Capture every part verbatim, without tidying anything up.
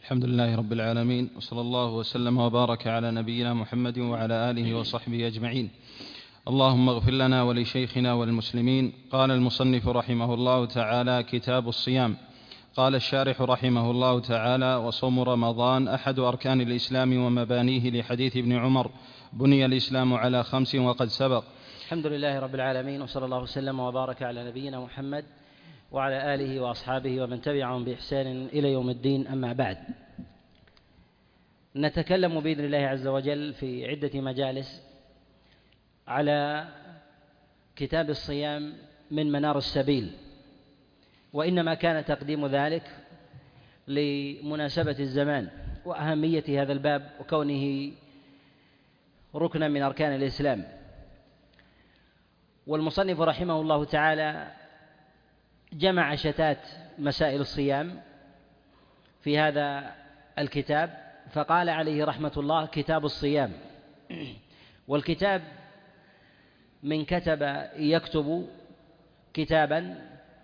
الحمد لله رب العالمين، وصلى الله وسلم وبارك على نبينا محمد وعلى آله وصحبه أجمعين. اللهم اغفر لنا ولشيخنا والمسلمين. قال المصنف رحمه الله تعالى: كتاب الصيام. قال الشارح رحمه الله تعالى: وصوم رمضان أحد أركان الإسلام ومبانيه، لحديث ابن عمر: بني الإسلام على خمس وقد سبق. الحمد لله رب العالمين، وصلى الله وسلم وبارك على نبينا محمد وعلى آله وأصحابه ومن تبعهم بإحسان إلى يوم الدين. أما بعد، نتكلم بإذن الله عز وجل في عدة مجالس على كتاب الصيام من منار السبيل، وإنما كان تقديم ذلك لمناسبة الزمان وأهمية هذا الباب وكونه ركنا من أركان الإسلام. والمصنف رحمه الله تعالى جمع شتات مسائل الصيام في هذا الكتاب، فقال عليه رحمة الله: كتاب الصيام. والكتاب من كتب يكتب كتابا،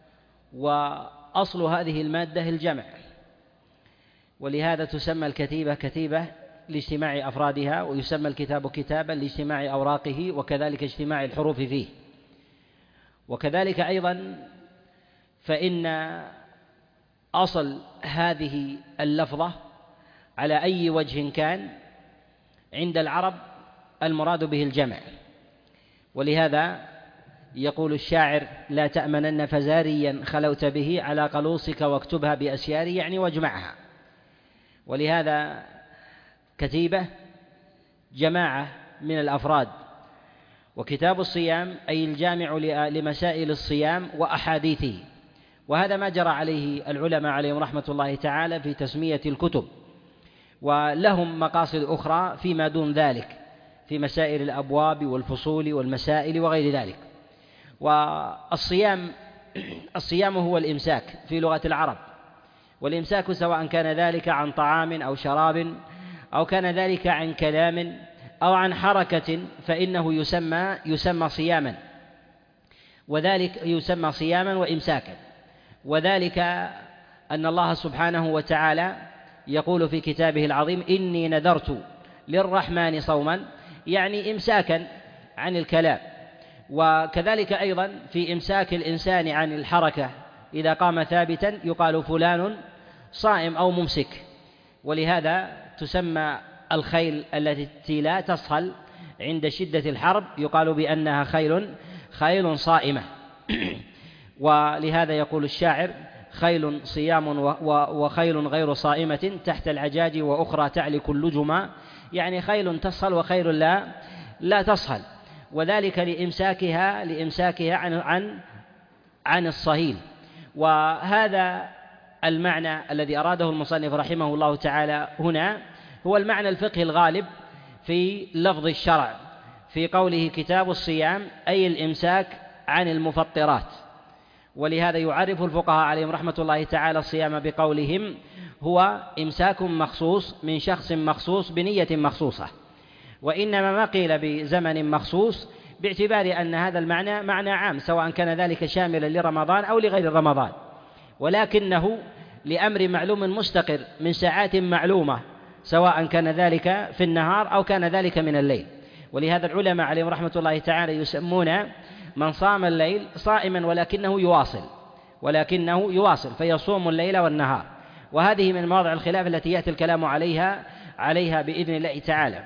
وأصل هذه المادة الجمع، ولهذا تسمى الكتيبة كتيبة لاجتماع أفرادها، ويسمى الكتاب كتابا لاجتماع أوراقه، وكذلك اجتماع الحروف فيه. وكذلك أيضا فإن أصل هذه اللفظة على أي وجه كان عند العرب المراد به الجمع، ولهذا يقول الشاعر: لا تأمنن فزاريا خلوت به على قلوصك واكتبها بأسياري، يعني واجمعها. ولهذا كتيبة جماعة من الأفراد. وكتاب الصيام أي الجامع لمسائل الصيام وأحاديثه، وهذا ما جرى عليه العلماء عليهم رحمة الله تعالى في تسمية الكتب، ولهم مقاصد أخرى فيما دون ذلك في مسائل الأبواب والفصول والمسائل وغير ذلك. والصيام الصيام هو الإمساك في لغة العرب، والإمساك سواء كان ذلك عن طعام أو شراب، أو كان ذلك عن كلام أو عن حركة، فإنه يسمى يسمى صياما، وذلك يسمى صياما وإمساكا. وذلك أن الله سبحانه وتعالى يقول في كتابه العظيم: إني نذرت للرحمن صوما، يعني إمساكا عن الكلام. وكذلك أيضا في إمساك الإنسان عن الحركة، إذا قام ثابتا يقال فلان صائم أو ممسك. ولهذا تسمى الخيل التي لا تصهل عند شدة الحرب يقال بأنها خيل خيل صائمة. ولهذا يقول الشاعر: خيل صيام وخيل غير صائمة تحت العجاج وأخرى تعلك اللجما، يعني خيل تصهل وخيل لا لا تصهل، وذلك لإمساكها لإمساكها عن عن عن الصهيل. وهذا المعنى الذي أراده المصنف رحمه الله تعالى هنا هو المعنى الفقهي الغالب في لفظ الشرع في قوله كتاب الصيام، أي الإمساك عن المفطرات. ولهذا يعرف الفقهاء عليهم رحمة الله تعالى الصيام بقولهم: هو إمساك مخصوص من شخص مخصوص بنية مخصوصة. وإنما ما قيل بزمن مخصوص باعتبار أن هذا المعنى معنى عام، سواء كان ذلك شاملا لرمضان أو لغير رمضان، ولكنه لأمر معلوم مستقر من ساعات معلومة، سواء كان ذلك في النهار أو كان ذلك من الليل. ولهذا العلماء عليهم رحمة الله تعالى يسمون من صام الليل صائما ولكنه يواصل ولكنه يواصل فيصوم الليل والنهار. وهذه من مواضع الخلاف التي يأتي الكلام عليها عليها بإذن الله تعالى.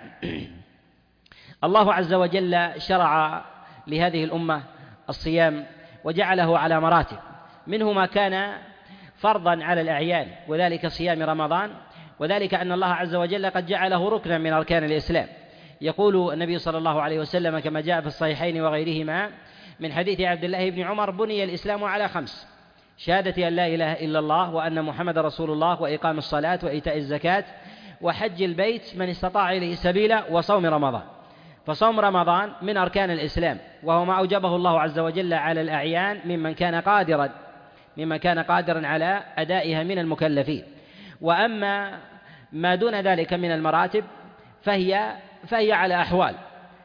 الله عز وجل شرع لهذه الأمة الصيام وجعله على مراتب، منه ما كان فرضا على الأعيان، وذلك صيام رمضان، وذلك أن الله عز وجل قد جعله ركنا من أركان الإسلام. يقول النبي صلى الله عليه وسلم كما جاء في الصحيحين وغيرهما من حديث عبد الله بن عمر: بني الإسلام على خمس: شهادة أن لا إله إلا الله وأن محمد رسول الله، وإقام الصلاة، وإيتاء الزكاة، وحج البيت من استطاع إليه سبيلا، وصوم رمضان. فصوم رمضان من أركان الإسلام، وهو ما أوجبه الله عز وجل على الأعيان ممن كان قادرا ممن كان قادرا على أدائها من المكلفين. وأما ما دون ذلك من المراتب فهي فهي على أحوال،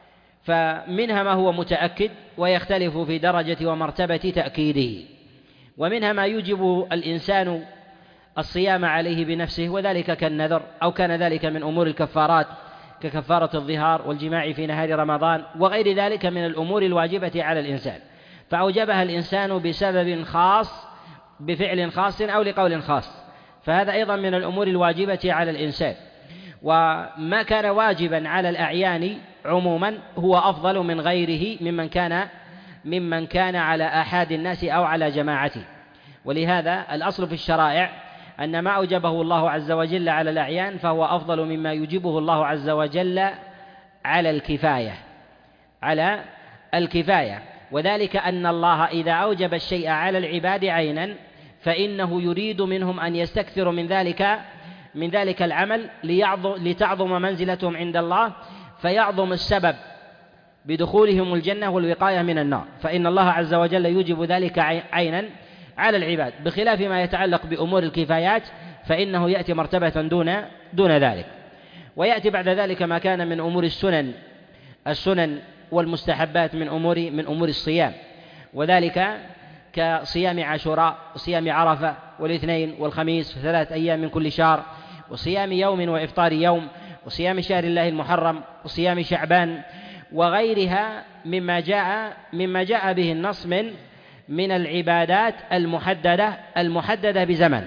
فمنها ما هو متأكد ويختلف في درجة ومرتبة تأكيده، ومنها ما يوجب الإنسان الصيام عليه بنفسه، وذلك كالنذر، أو كان ذلك من أمور الكفارات ككفارة الظهار والجماع في نهار رمضان وغير ذلك من الأمور الواجبة على الإنسان، فأوجبها الإنسان بسبب خاص بفعل خاص أو لقول خاص، فهذا أيضا من الأمور الواجبة على الإنسان. وما كان واجبا على الأعيان عموما هو أفضل من غيره ممن كان ممن كان على آحاد الناس أو على جماعته. ولهذا الأصل في الشرائع أن ما أوجبه الله عز وجل على الأعيان فهو أفضل مما يوجبه الله عز وجل على الكفاية على الكفاية وذلك أن الله إذا أوجب الشيء على العباد عينا فإنه يريد منهم أن يستكثروا من ذلك من ذلك العمل لتعظم منزلتهم عند الله، فيعظم السبب بدخولهم الجنة والوقاية من النار، فإن الله عز وجل يوجب ذلك عينا على العباد، بخلاف ما يتعلق بأمور الكفايات فإنه يأتي مرتبة دون دون ذلك. ويأتي بعد ذلك ما كان من أمور السنن السنن والمستحبات من أمور من أمور الصيام، وذلك كصيام عاشوراء وصيام عرفة والاثنين والخميس في ثلاث أيام من كل شهر، وصيام يوم وإفطار يوم، وصيام شهر الله المحرم، وصيام شعبان وغيرها مما جاء مما جاء به النص من من العبادات المحددة المحددة بزمن،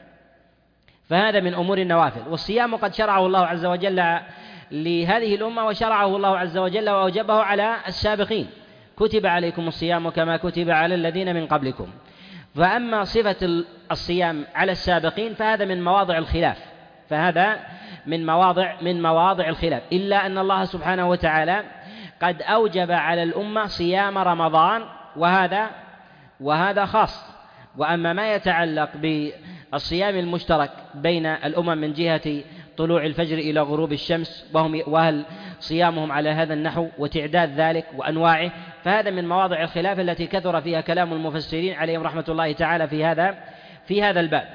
فهذا من أمور النوافل. والصيام قد شرعه الله عز وجل لهذه الأمة، وشرعه الله عز وجل وأوجبه على السابقين، كتب عليكم الصيام كما كتب على الذين من قبلكم. فأما صفة الصيام على السابقين فهذا من مواضع الخلاف فهذا من مواضع من مواضع الخلاف إلا أن الله سبحانه وتعالى قد أوجب على الأمة صيام رمضان، وهذا وهذا خاص. وأما ما يتعلق بالصيام المشترك بين الأمم من جهة طلوع الفجر إلى غروب الشمس وهم وهل صيامهم على هذا النحو وتعداد ذلك وأنواعه، فهذا من مواضع الخلاف التي كثر فيها كلام المفسرين عليهم رحمة الله تعالى في هذا في هذا الباب.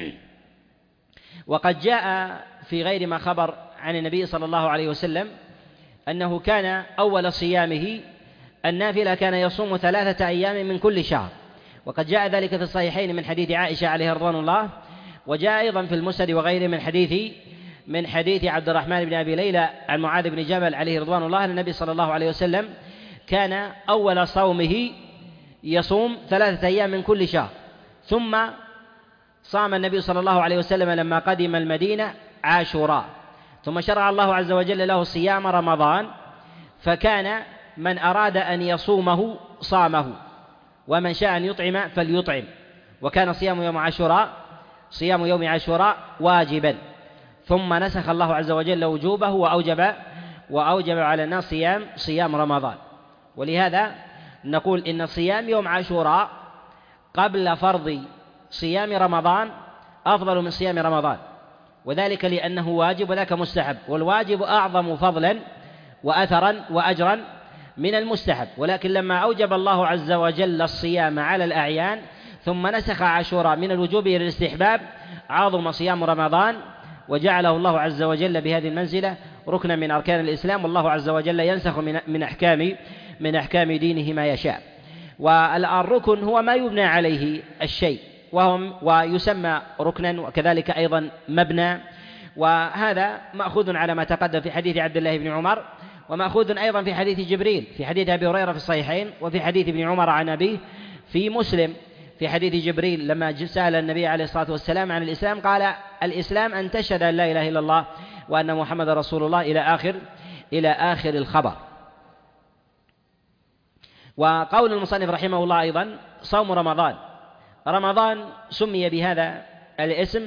وقد جاء في غير ما خبر عن النبي صلى الله عليه وسلم أنه كان أول صيامه النافلة كان يصوم ثلاثة أيام من كل شهر، وقد جاء ذلك في الصحيحين من حديث عائشة عليه رضوان الله، وجاء أيضا في المسند وغيره من حديث من حديث عبد الرحمن بن أبي ليلى عن معاذ بن جبل عليه رضوان الله أن النبي صلى الله عليه وسلم كان أول صومه يصوم ثلاثة أيام من كل شهر، ثم صام النبي صلى الله عليه وسلم لما قدم المدينة عاشوراء، ثم شرع الله عز وجل له صيام رمضان، فكان من أراد أن يصومه صامه، ومن شاء أن يطعم فليطعم، وكان صيام يوم عاشوراء صيام يوم عاشوراء واجبا، ثم نسخ الله عز وجل وجوبه وأوجب وأوجب على الناس صيام صيام رمضان. ولهذا نقول إن صيام يوم عاشوراء قبل فرض صيام رمضان أفضل من صيام رمضان، وذلك لأنه واجب وذاك مستحب، والواجب أعظم فضلا وأثرا وأجرا من المستحب. ولكن لما أوجب الله عز وجل الصيام على الأعيان ثم نسخ عاشوراء من الوجوب إلى الاستحباب عظم صيام رمضان، وجعله الله عز وجل بهذه المنزلة ركنا من أركان الإسلام، والله عز وجل ينسخ من أحكام من أحكام دينه ما يشاء. والركن هو ما يبنى عليه الشيء وهم ويسمى ركنا، وكذلك أيضا مبنى، وهذا مأخوذ على ما تقدم في حديث عبد الله بن عمر، ومأخوذ أيضا في حديث جبريل في حديث أبي هريرة في الصحيحين، وفي حديث ابن عمر عن أبيه في مسلم في حديث جبريل لما سأل النبي عليه الصلاة والسلام عن الإسلام قال: الإسلام أن تشهد أن لا إله إلا الله وأن محمد رسول الله إلى آخر إلى آخر الخبر. وقول المصنف رحمه الله أيضا صوم رمضان، رمضان سمي بهذا الاسم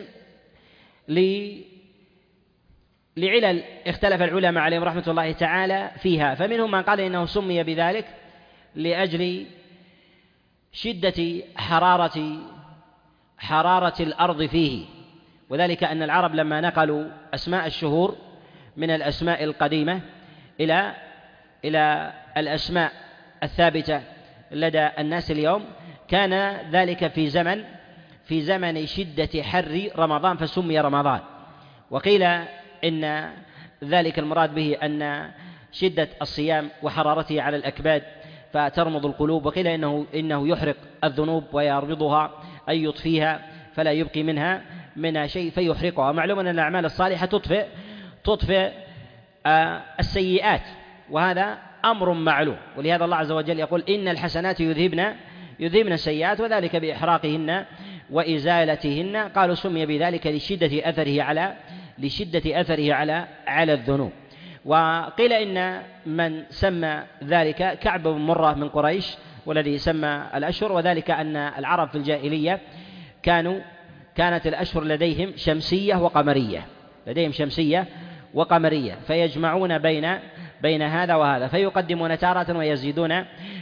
لعلل اختلف العلماء عليهم رحمة الله تعالى فيها، فمنهم من قال إنه سمي بذلك لأجل شدة حرارة حرارة الأرض فيه، وذلك أن العرب لما نقلوا أسماء الشهور من الأسماء القديمة إلى إلى الأسماء الثابتة لدى الناس اليوم كان ذلك في زمن في زمن شدة حر رمضان فسمي رمضان. وقيل إن ذلك المراد به أن شدة الصيام وحرارته على الأكباد فترمض القلوب، وقيل إنه إنه يحرق الذنوب ويربضها أي يطفيها فلا يبقي منها من شيء فيحرقها. معلوم أن الأعمال الصالحة تطفئ تطفئ السيئات، وهذا أمر معلوم، ولهذا الله عز وجل يقول إن الحسنات يذهبن يذهبن السيئات وذلك بإحراقهن وإزالتهن. قالوا سمي بذلك لشدة أثره على لشدة أثره على على الذنوب. وقيل إن من سمى ذلك كعب بن مرة من قريش والذي سمى الأشهر، وذلك أن العرب في الجاهلية كانوا كانت الأشهر لديهم شمسية وقمرية لديهم شمسية وقمرية فيجمعون بين بين هذا وهذا، فيقدمون تارة ويزيدون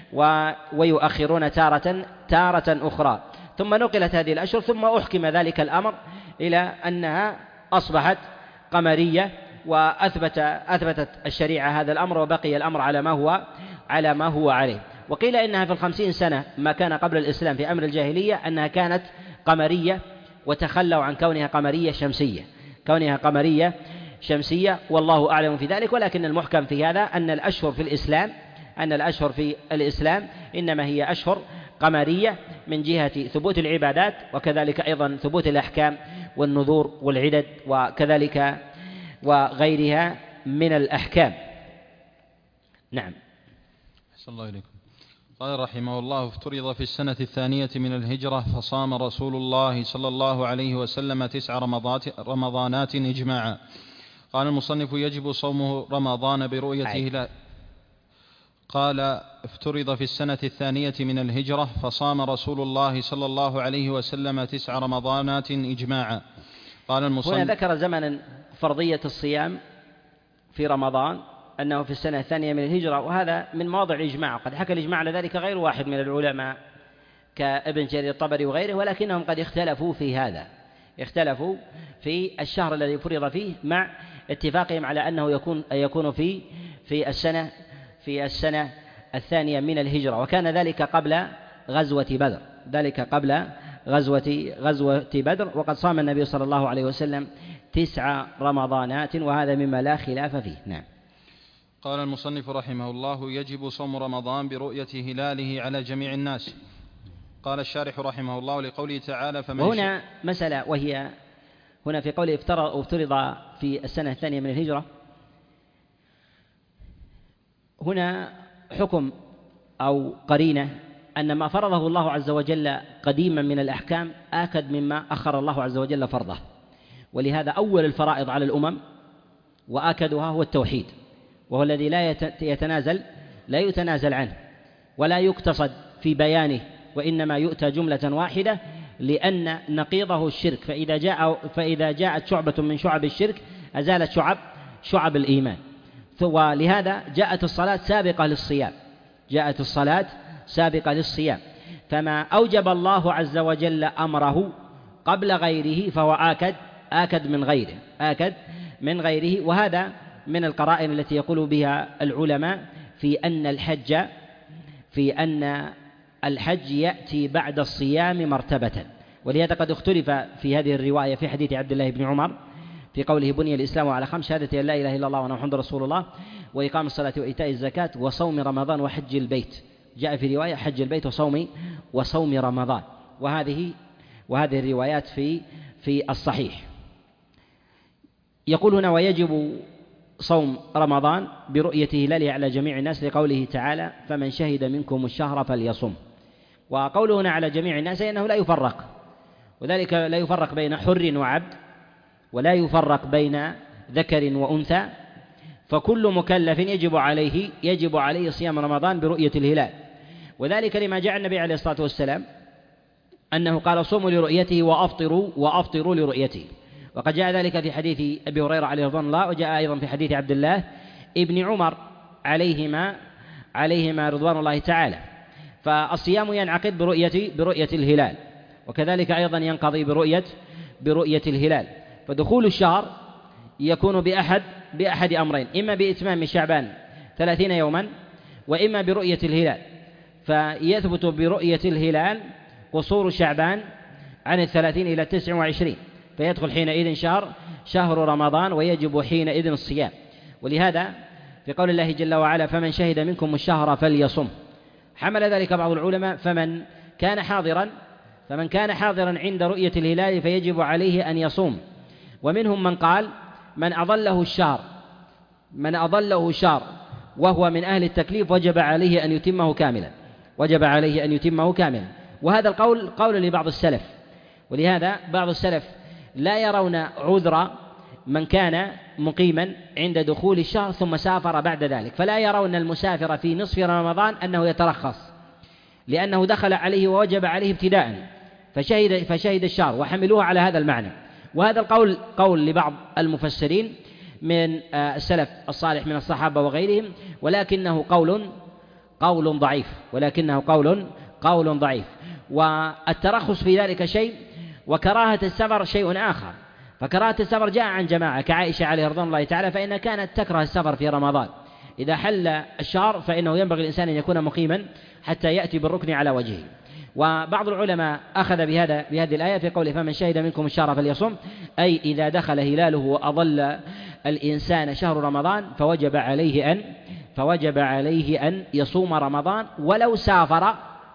ويؤخرون تارة تارة أخرى. ثم نقلت هذه الأشهر ثم أحكم ذلك الأمر إلى أنها أصبحت قمرية، وأثبت أثبتت الشريعة هذا الأمر، وبقي الأمر على ما هو على ما هو عليه. وقيل إنها في الخمسين سنة ما كان قبل الإسلام في أمر الجاهلية أنها كانت قمرية، وتخلوا عن كونها قمرية شمسية كونها قمرية شمسية والله أعلم في ذلك. ولكن المحكم في هذا أن الأشهر في الإسلام أن الأشهر في الإسلام إنما هي أشهر قمرية من جهة ثبوت العبادات، وكذلك أيضا ثبوت الأحكام والنذور والعدد وكذلك وغيرها من الأحكام. نعم. أحسن الله إليكم. قال رحمه الله: افترض في السنة الثانية من الهجرة فصام رسول الله صلى الله عليه وسلم تسع رمضانات إجماعا. قال المصنف: يجب صوم رمضان برؤية هلال. قال: افترض في السنة الثانية من الهجرة فصام رسول الله صلى الله عليه وسلم تسع رمضانات إجماعا. قال المصنف: هنا ذكر زمنا فرضية الصيام في رمضان أنه في السنة الثانية من الهجرة، وهذا من مواضع الإجماع. قد حكى الإجماع على ذلك غير واحد من العلماء كابن جرير الطبري وغيره، ولكنهم قد اختلفوا في هذا اختلفوا في الشهر الذي فرض فيه، مع اتفاقهم على أنه يكون يكون في في السنة في السنة الثانية من الهجرة، وكان ذلك قبل غزوة بدر ذلك قبل غزوة غزوة بدر وقد صام النبي صلى الله عليه وسلم تسع رمضانات، وهذا مما لا خلاف فيه. نعم. قال المصنف رحمه الله: يجب صوم رمضان برؤية هلاله على جميع الناس. قال الشارح رحمه الله: لقوله تعالى: فمن وهنا مسألة، وهي هنا في قوله افترض في السنة الثانية من الهجرة، هنا حكم أو قرينة أن ما فرضه الله عز وجل قديما من الأحكام آكد مما أخر الله عز وجل فرضه، ولهذا أول الفرائض على الأمم وآكدها هو التوحيد، وهو الذي لا يتنازل لا يتنازل عنه ولا يقتصد في بيانه، وإنما يؤتى جملة واحدة، لأن نقيضه الشرك، فإذا جاء فإذا جاءت شعبة من شعب الشرك أزالت شعب شعب الإيمان. ولهذا جاءت الصلاة سابقة للصيام جاءت الصلاة سابقة للصيام فما أوجب الله عز وجل أمره قبل غيره فهو آكد آكد من غيره آكد من غيره وهذا من القرائن التي يقول بها العلماء في أن الحج في أن الحج يأتي بعد الصيام مرتبة. ولهذا قد اختلف في هذه الرواية في حديث عبد الله بن عمر في قوله: بني الإسلام على خمس: شهادة أن لا إله إلا الله وأن محمدا رسول الله، وإقام الصلاة وإيتاء الزكاة، وصوم رمضان، وحج البيت. جاء في رواية حج البيت وصوم وصوم رمضان، وهذه وهذه الروايات في في الصحيح. يقول هنا: ويجب صوم رمضان برؤية هلاله على جميع الناس، لقوله تعالى: فمن شهد منكم الشهر فليصم. وقوله هنا على جميع الناس أنه لا يفرق، وذلك لا يفرق بين حر وعبد، ولا يفرق بين ذكر وأنثى، فكل مكلف يجب عليه يجب عليه صيام رمضان برؤية الهلال، وذلك لما جاء النبي عليه الصلاة والسلام أنه قال: صوموا لرؤيته وأفطروا وأفطروا لرؤيته. وقد جاء ذلك في حديث أبي هريرة عليه رضوان الله، وجاء أيضا في حديث عبد الله ابن عمر عليهما عليهما رضوان الله تعالى. فالصيام ينعقد برؤية برؤية الهلال، وكذلك أيضا ينقضي برؤية برؤية الهلال. فدخول الشهر يكون بأحد بأحد أمرين: إما بإتمام شعبان ثلاثين يوما، وإما برؤية الهلال. فيثبت برؤية الهلال قصور شعبان عن الثلاثين إلى تسع وعشرين، فيدخل حينئذ شهر شهر رمضان، ويجب حينئذ الصيام. ولهذا في قول الله جل وعلا: فمن شهد منكم الشهر فليصم، حمل ذلك بعض العلماء فمن كان حاضرا فمن كان حاضرا عند رؤية الهلال فيجب عليه أن يصوم. ومنهم من قال من أضله الشهر من أضله الشهر وهو من أهل التكليف وجب عليه أن يتمه كاملا وجب عليه أن يتمه كاملا وهذا القول قول لبعض السلف، ولهذا بعض السلف لا يرون عذر من كان مقيما عند دخول الشهر ثم سافر بعد ذلك، فلا يرون المسافر في نصف رمضان أنه يترخص لأنه دخل عليه ووجب عليه ابتداء فشهد, فشهد الشهر وحملوه على هذا المعنى. وهذا القول قول لبعض المفسرين من السلف الصالح من الصحابة وغيرهم، ولكنه قول قول ضعيف ولكنه قول قول ضعيف والترخص في ذلك شيء وكراهة السفر شيء آخر. فكراهة السفر جاء عن جماعة كعائشة عليه رضوان الله تعالى، فإنها كانت تكره السفر في رمضان. إذا حل الشهر فإنه ينبغي الإنسان أن يكون مقيما حتى يأتي بالركن على وجهه. وبعض العلماء أخذ بهذا بهذه الآية في قوله فمن شهد منكم الشهر فليصم، أي إذا دخل هلاله وأضل الإنسان شهر رمضان فوجب عليه أن فوجب عليه أن يصوم رمضان ولو سافر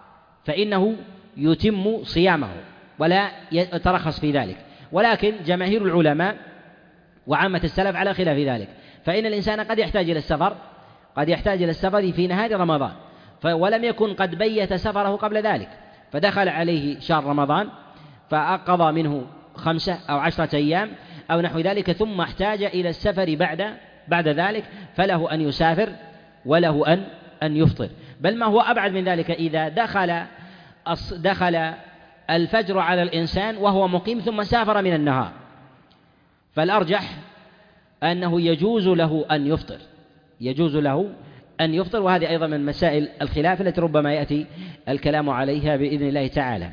فإنه يتم صيامه ولا يترخص في ذلك. ولكن جماهير العلماء وعامة السلف على خلاف ذلك، فإن الإنسان قد يحتاج إلى السفر قد يحتاج إلى السفر في نهار رمضان ولم يكن قد بيت سفره قبل ذلك، فدخل عليه شهر رمضان فقضى منه خمسة أو عشرة أيام أو نحو ذلك ثم احتاج إلى السفر بعد بعد ذلك، فله أن يسافر وله أن أن يفطر. بل ما هو أبعد من ذلك، إذا دخل دخل الفجر على الإنسان وهو مقيم ثم سافر من النهار، فالأرجح أنه يجوز له أن يفطر يجوز له أن يفطر وهذه أيضا من مسائل الخلاف التي ربما يأتي الكلام عليها بإذن الله تعالى.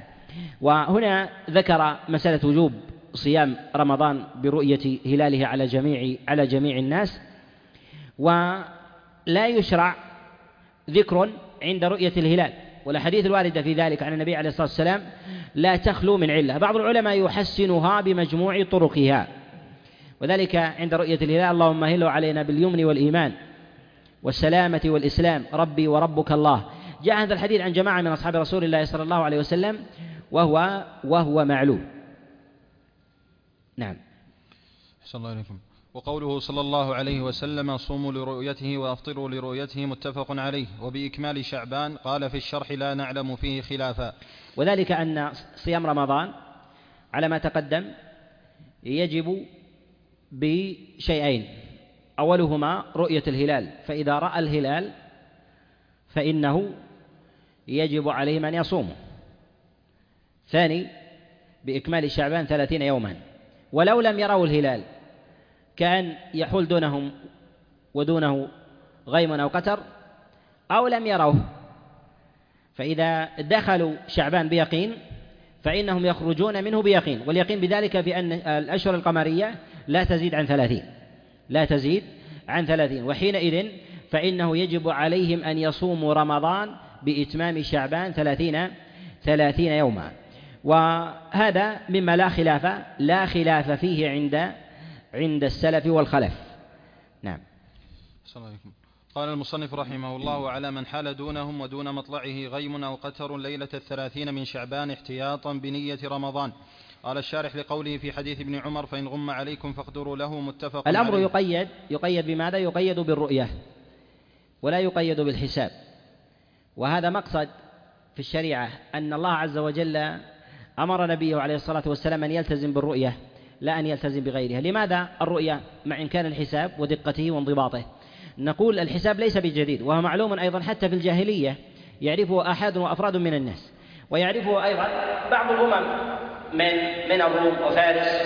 وهنا ذكر مسألة وجوب صيام رمضان برؤية هلاله على جميع على جميع الناس، ولا يشرع ذكر عند رؤية الهلال، والأحاديث الواردة في ذلك عن النبي عليه الصلاة والسلام لا تخلو من علة. بعض العلماء يحسنها بمجموع طرقها، وذلك عند رؤية الهلال اللهم هله علينا باليمن والإيمان والسلامة والإسلام ربي وربك الله. جاء هذا الحديث عن جماعة من أصحاب رسول الله صلى الله عليه وسلم وهو وهو معلوم. نعم. أحسن الله إليكم. وقوله صلى الله عليه وسلم صوموا لرؤيته وأفطروا لرؤيته متفق عليه. وبإكمال شعبان قال في الشرح لا نعلم فيه خلافا. وذلك أن صيام رمضان على ما تقدم يجب بشيئين، أولهما رؤية الهلال، فإذا رأى الهلال فإنه يجب عليهم أن يصوموا. ثاني بإكمال شعبان ثلاثين يوما، ولو لم يروا الهلال كان يحول دونهم ودونه غيم أو قتر أو لم يروه، فإذا دخلوا شعبان بيقين فإنهم يخرجون منه بيقين، واليقين بذلك بأن الأشهر القمرية لا تزيد عن ثلاثين لا تزيد عن ثلاثين وحينئذ فإنه يجب عليهم أن يصوموا رمضان بإتمام شعبان ثلاثين ثلاثين يوما. وهذا مما لا خلاف لا خلاف فيه عند عند السلف والخلف. نعم. السلام عليكم. قال المصنف رحمه الله على من حال دونهم ودون مطلعه غيم أو قتر ليلة الثلاثين من شعبان احتياطا بنية رمضان. قال الشارح لقوله في حديث ابن عمر فإن غم عليكم فاقدروا له متفق عليه. الأمر يقيد يقيد بماذا؟ يقيد بالرؤية ولا يقيد بالحساب، وهذا مقصد في الشريعة أن الله عز وجل أمر نبيه عليه الصلاة والسلام أن يلتزم بالرؤية لا أن يلتزم بغيرها. لماذا الرؤية مع إمكان الحساب ودقته وانضباطه؟ نقول الحساب ليس بجديد، وهو معلوم أيضا حتى في الجاهلية يعرفه أحد وأفراد من الناس، ويعرفه أيضا بعض الأمم من من الروم وفارس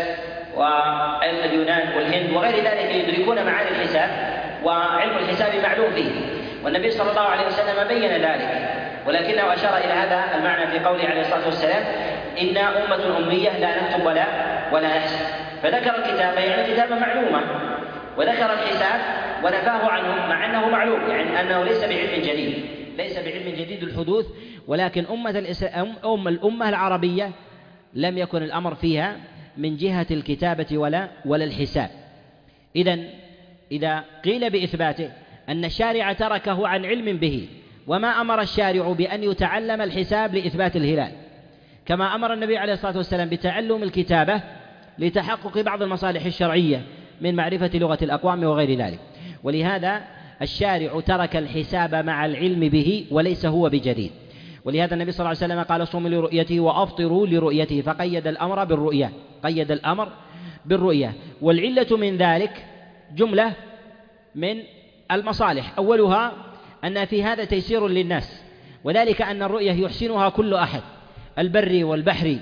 واليونان والهند وغير ذلك يدركون معاني الحساب، وعلم الحساب معلوم فيه، والنبي صلى الله عليه وسلم بين ذلك، ولكنه أشار إلى هذا المعنى في قوله عليه الصلاة والسلام إنا أمة أمية لا نكتب ولا ولا نحسب، فذكر الكتابة يعني كتابة معلومة، وذكر الحساب ونفاه عنه مع أنه معلوم، يعني أنه ليس بعلم جديد ليس بعلم جديد الحدوث، ولكن أمة الإسلام أم الأمة العربية لم يكن الأمر فيها من جهة الكتابة ولا ولا الحساب. إذن إذا قيل بإثباته أن الشارع تركه عن علم به، وما أمر الشارع بأن يتعلم الحساب لإثبات الهلال، كما أمر النبي عليه الصلاة والسلام بتعلم الكتابة لتحقق بعض المصالح الشرعية من معرفة لغة الأقوام وغير ذلك. ولهذا الشارع ترك الحساب مع العلم به وليس هو بجديد. ولهذا النبي صلى الله عليه وسلم قال: صوموا لرؤيته وأفطروا لرؤيته، فقيد الأمر بالرؤية، قيد الأمر بالرؤية. والعلة من ذلك جملة من المصالح، أولها أن في هذا تيسير للناس، وذلك أن الرؤية يحسنها كل أحد، البري والبحري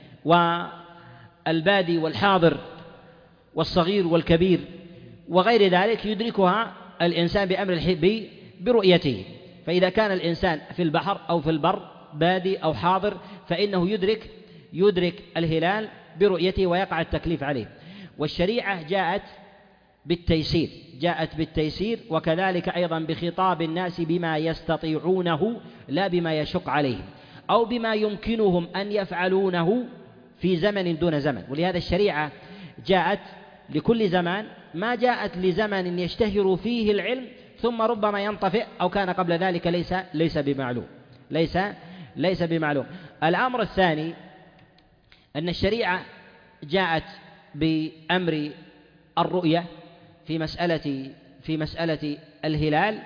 والبادي والحاضر والصغير والكبير وغير ذلك، يدركها الإنسان بأمر الحب برؤيته. فإذا كان الإنسان في البحر أو في البر بادي أو حاضر فإنه يدرك يدرك الهلال برؤيته ويقع التكليف عليه. والشريعة جاءت بالتيسير جاءت بالتيسير وكذلك أيضا بخطاب الناس بما يستطيعونه لا بما يشق عليهم أو بما يمكنهم أن يفعلونه في زمن دون زمن. ولهذا الشريعة جاءت لكل زمان، ما جاءت لزمن يشتهر فيه العلم ثم ربما ينطفئ أو كان قبل ذلك ليس ليس بمعلوم ليس ليس بمعلوم. الأمر الثاني أن الشريعة جاءت بأمر الرؤية في مسألة في مسألة الهلال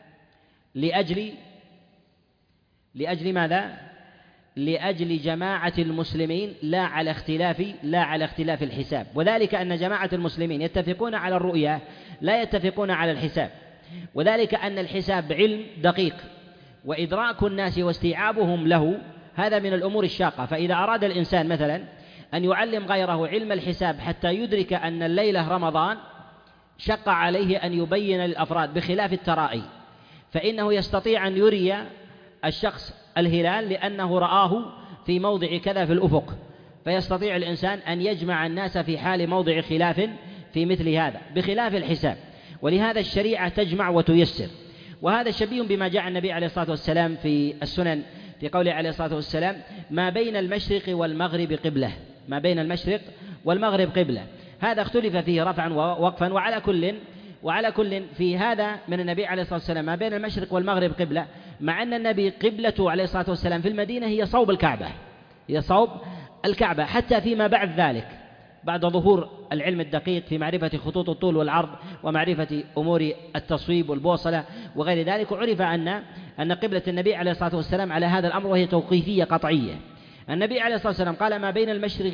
لأجل لأجل ماذا؟ لأجل جماعة المسلمين لا على اختلاف لا على اختلاف الحساب. وذلك أن جماعة المسلمين يتفقون على الرؤية لا يتفقون على الحساب، وذلك أن الحساب علم دقيق، وإدراك الناس واستيعابهم له هذا من الأمور الشاقة. فإذا أراد الإنسان مثلا أن يعلم غيره علم الحساب حتى يدرك أن الليلة رمضان، شق عليه أن يبين للأفراد بخلاف الترائي، فإنه يستطيع أن يري الشخص الهلال لأنه رآه في موضع كذا في الأفق، فيستطيع الإنسان أن يجمع الناس في حال موضع خلاف في مثل هذا بخلاف الحساب. ولهذا الشريعة تجمع وتيسر، وهذا شبيه بما جاء النبي عليه الصلاة والسلام في السنن في قوله عليه الصلاة والسلام: ما بين المشرق والمغرب قبلة ما بين المشرق والمغرب قبلة. هذا اختلف فيه رفعا ووقفا، وعلى كل وعلى كل في هذا من النبي عليه الصلاة والسلام ما بين المشرق والمغرب قبلة، مع أن النبي قبلته عليه الصلاة والسلام في المدينة هي صوب الكعبة هي صوب الكعبة حتى فيما بعد ذلك، بعد ظهور العلم الدقيق في معرفة خطوط الطول والعرض ومعرفة أمور التصويب والبوصلة وغير ذلك، وعرف أن أن قبلة النبي عليه الصلاة والسلام على هذا الأمر وهي توقيفية قطعية. النبي عليه الصلاة والسلام قال: ما بين المشرق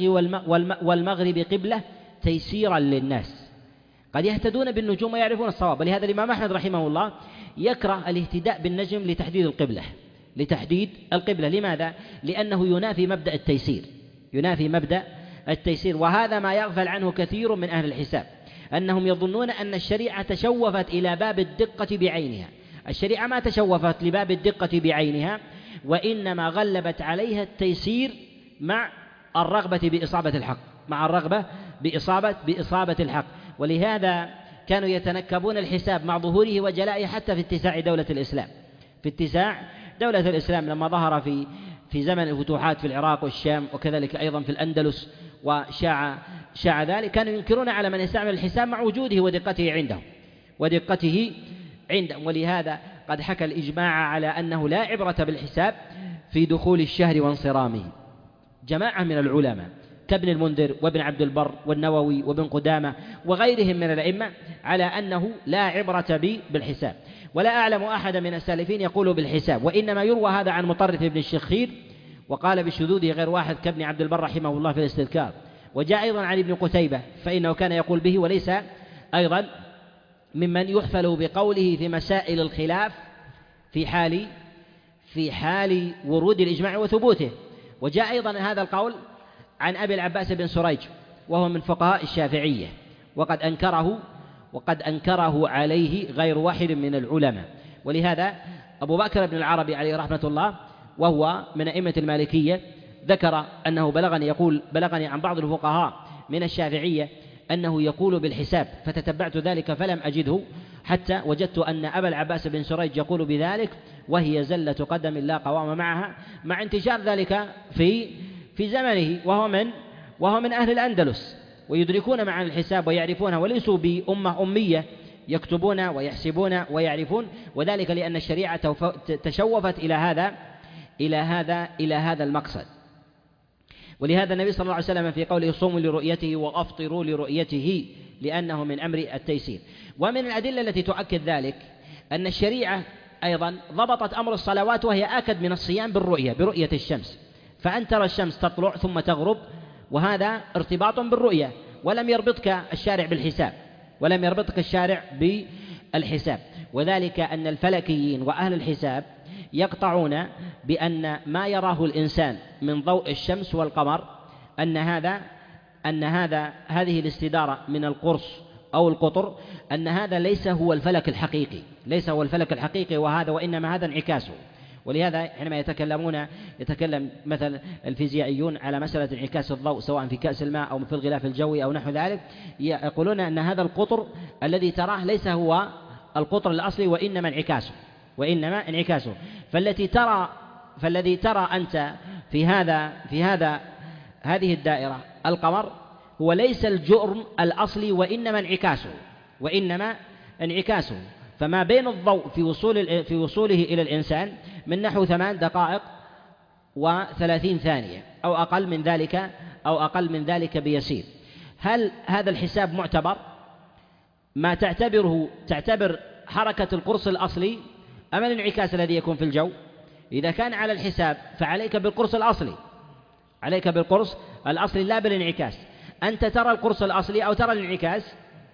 والمغرب قبلة تيسيرا للناس، قد يهتدون بالنجوم ويعرفون الصواب. ولهذا الإمام أحمد رحمه الله يكره الاهتداء بالنجم لتحديد القبلة لتحديد القبلة لماذا؟ لأنه ينافي مبدأ التيسير ينافي مبدأ التيسير وهذا ما يغفل عنه كثير من أهل الحساب، أنهم يظنون أن الشريعة تشوفت إلى باب الدقة بعينها. الشريعة ما تشوفت لباب الدقة بعينها، وإنما غلبت عليها التيسير مع الرغبة بإصابة الحق مع الرغبة بإصابة بإصابة الحق. ولهذا كانوا يتنكبون الحساب مع ظهوره وجلائه حتى في اتساع دولة الإسلام في اتساع دولة الإسلام لما ظهر في في زمن الفتوحات في العراق والشام وكذلك أيضا في الأندلس وشاع شاع ذلك، كانوا ينكرون على من يستعمل الحساب مع وجوده ودقته عندهم ودقته عندهم. ولهذا قد حكى الإجماع على أنه لا عبرة بالحساب في دخول الشهر وانصرامه. جماعة من العلماء كابن المنذر وابن عبد البر والنووي وابن قدامة وغيرهم من الأئمة على أنه لا عبرة بالحساب، ولا أعلم أحد من السالفين يقول بالحساب، وإنما يروى هذا عن مطرف بن الشخير وقال بشذوذه غير واحد كابن عبد البر رحمه الله في الاستذكار، وجاء أيضا عن ابن قتيبة فإنه كان يقول به، وليس أيضا ممن يحفل بقوله في مسائل الخلاف في حال في حال ورود الإجماع وثبوته. وجاء أيضا هذا القول عن أبي العباس بن سريج وهو من فقهاء الشافعية، وقد أنكره وقد أنكره عليه غير واحد من العلماء. ولهذا أبو بكر بن العربي عليه رحمة الله وهو من أئمة المالكية ذكر أنه بلغني يقول بلغني عن بعض الفقهاء من الشافعية أنه يقول بالحساب، فتتبعت ذلك فلم أجده حتى وجدت أن أبا العباس بن سريج يقول بذلك، وهي زلة قدم لا قوام معها، مع انتشار ذلك في في زمنه، وهو من وهو من أهل الأندلس ويدركون معاني الحساب ويعرفونها، وليسوا بأمة أمية يكتبون ويحسبون ويعرفون، وذلك لأن الشريعة تشوفت إلى هذا إلى هذا إلى هذا المقصد. ولهذا النبي صلى الله عليه وسلم في قوله صوموا لرؤيته وأفطروا لرؤيته لأنه من أمر التيسير. ومن الأدلة التي تؤكد ذلك أن الشريعة أيضا ضبطت أمر الصلوات وهي آكد من الصيام بالرؤية برؤية الشمس، فأن ترى الشمس تطلع ثم تغرب، وهذا ارتباط بالرؤية، ولم يربطك الشارع بالحساب ولم يربطك الشارع بالحساب. وذلك أن الفلكيين وأهل الحساب يقطعون بأن ما يراه الإنسان من ضوء الشمس والقمر أن هذا أن هذا هذه الاستدارة من القرص أو القطر أن هذا ليس هو الفلك الحقيقي ليس هو الفلك الحقيقي وهذا وإنما هذا انعكاسه. ولهذا حينما يتكلمون يتكلم مثلا الفيزيائيون على مسألة انعكاس الضوء سواء في كأس الماء أو في الغلاف الجوي أو نحو ذلك، يقولون أن هذا القطر الذي تراه ليس هو القطر الأصلي وإنما انعكاسه وإنما انعكاسه فالتي ترى فالذي ترى أنت في هذا في هذا هذه الدائرة القمر هو ليس الجرم الأصلي وإنما انعكاسه وإنما انعكاسه فما بين الضوء في وصول في وصوله إلى الإنسان من نحو ثمان دقائق وثلاثين ثانية أو أقل من ذلك أو أقل من ذلك بيسير. هل هذا الحساب معتبر؟ ما تعتبره تعتبر حركة القرص الأصلي أم الانعكاس الذي يكون في الجو؟ إذا كان على الحساب فعليك بالقرص الأصلي عليك بالقرص الأصلي لا بالانعكاس. أنت ترى القرص الأصلي أو ترى الانعكاس؟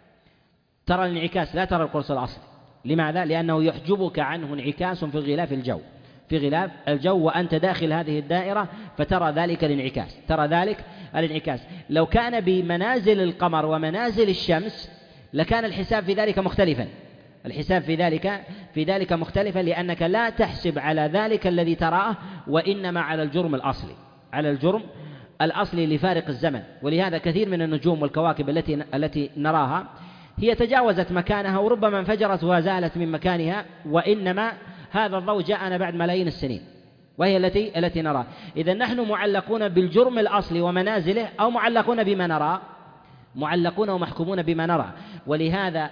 ترى الانعكاس لا ترى القرص الأصلي. لماذا؟ لأنه يحجبك عنه انعكاس في غلاف الجو في غلاف الجو وأنت داخل هذه الدائرة فترى ذلك الانعكاس ترى ذلك الانعكاس. لو كان بمنازل القمر ومنازل الشمس لكان الحساب في ذلك مختلفا الحساب في ذلك في ذلك مختلفا لأنك لا تحسب على ذلك الذي تراه وإنما على الجرم الأصلي على الجرم الأصلي لفارق الزمن. ولهذا كثير من النجوم والكواكب التي التي نراها هي تجاوزت مكانها وربما انفجرت وزالت من مكانها وإنما هذا الضوء جاءنا بعد ملايين السنين وهي التي التي نراه. إذا نحن معلقون بالجرم الأصلي ومنازله أو معلقون بما نرى معلقون ومحكومون بما نرى. ولهذا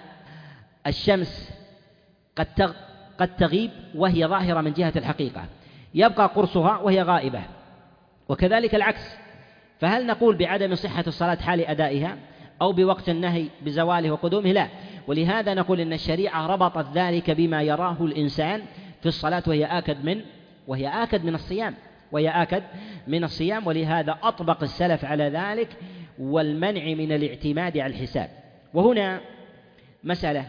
الشمس قد قد تغيب وهي ظاهرة من جهة الحقيقة يبقى قرصها وهي غائبة وكذلك العكس. فهل نقول بعدم صحة الصلاة حال أدائها أو بوقت النهي بزواله وقدومه؟ لا. ولهذا نقول إن الشريعة ربطت ذلك بما يراه الإنسان في الصلاة وهي آكد من وهي آكد من الصيام وهي آكد من الصيام. ولهذا أطبق السلف على ذلك والمنع من الاعتماد على الحساب. وهنا مسألة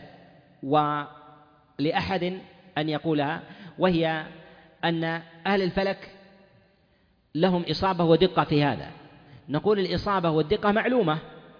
ولأحد أن يقولها وهي أن أهل الفلك لهم إصابة ودقة في هذا. نقول الإصابة والدقة معلومة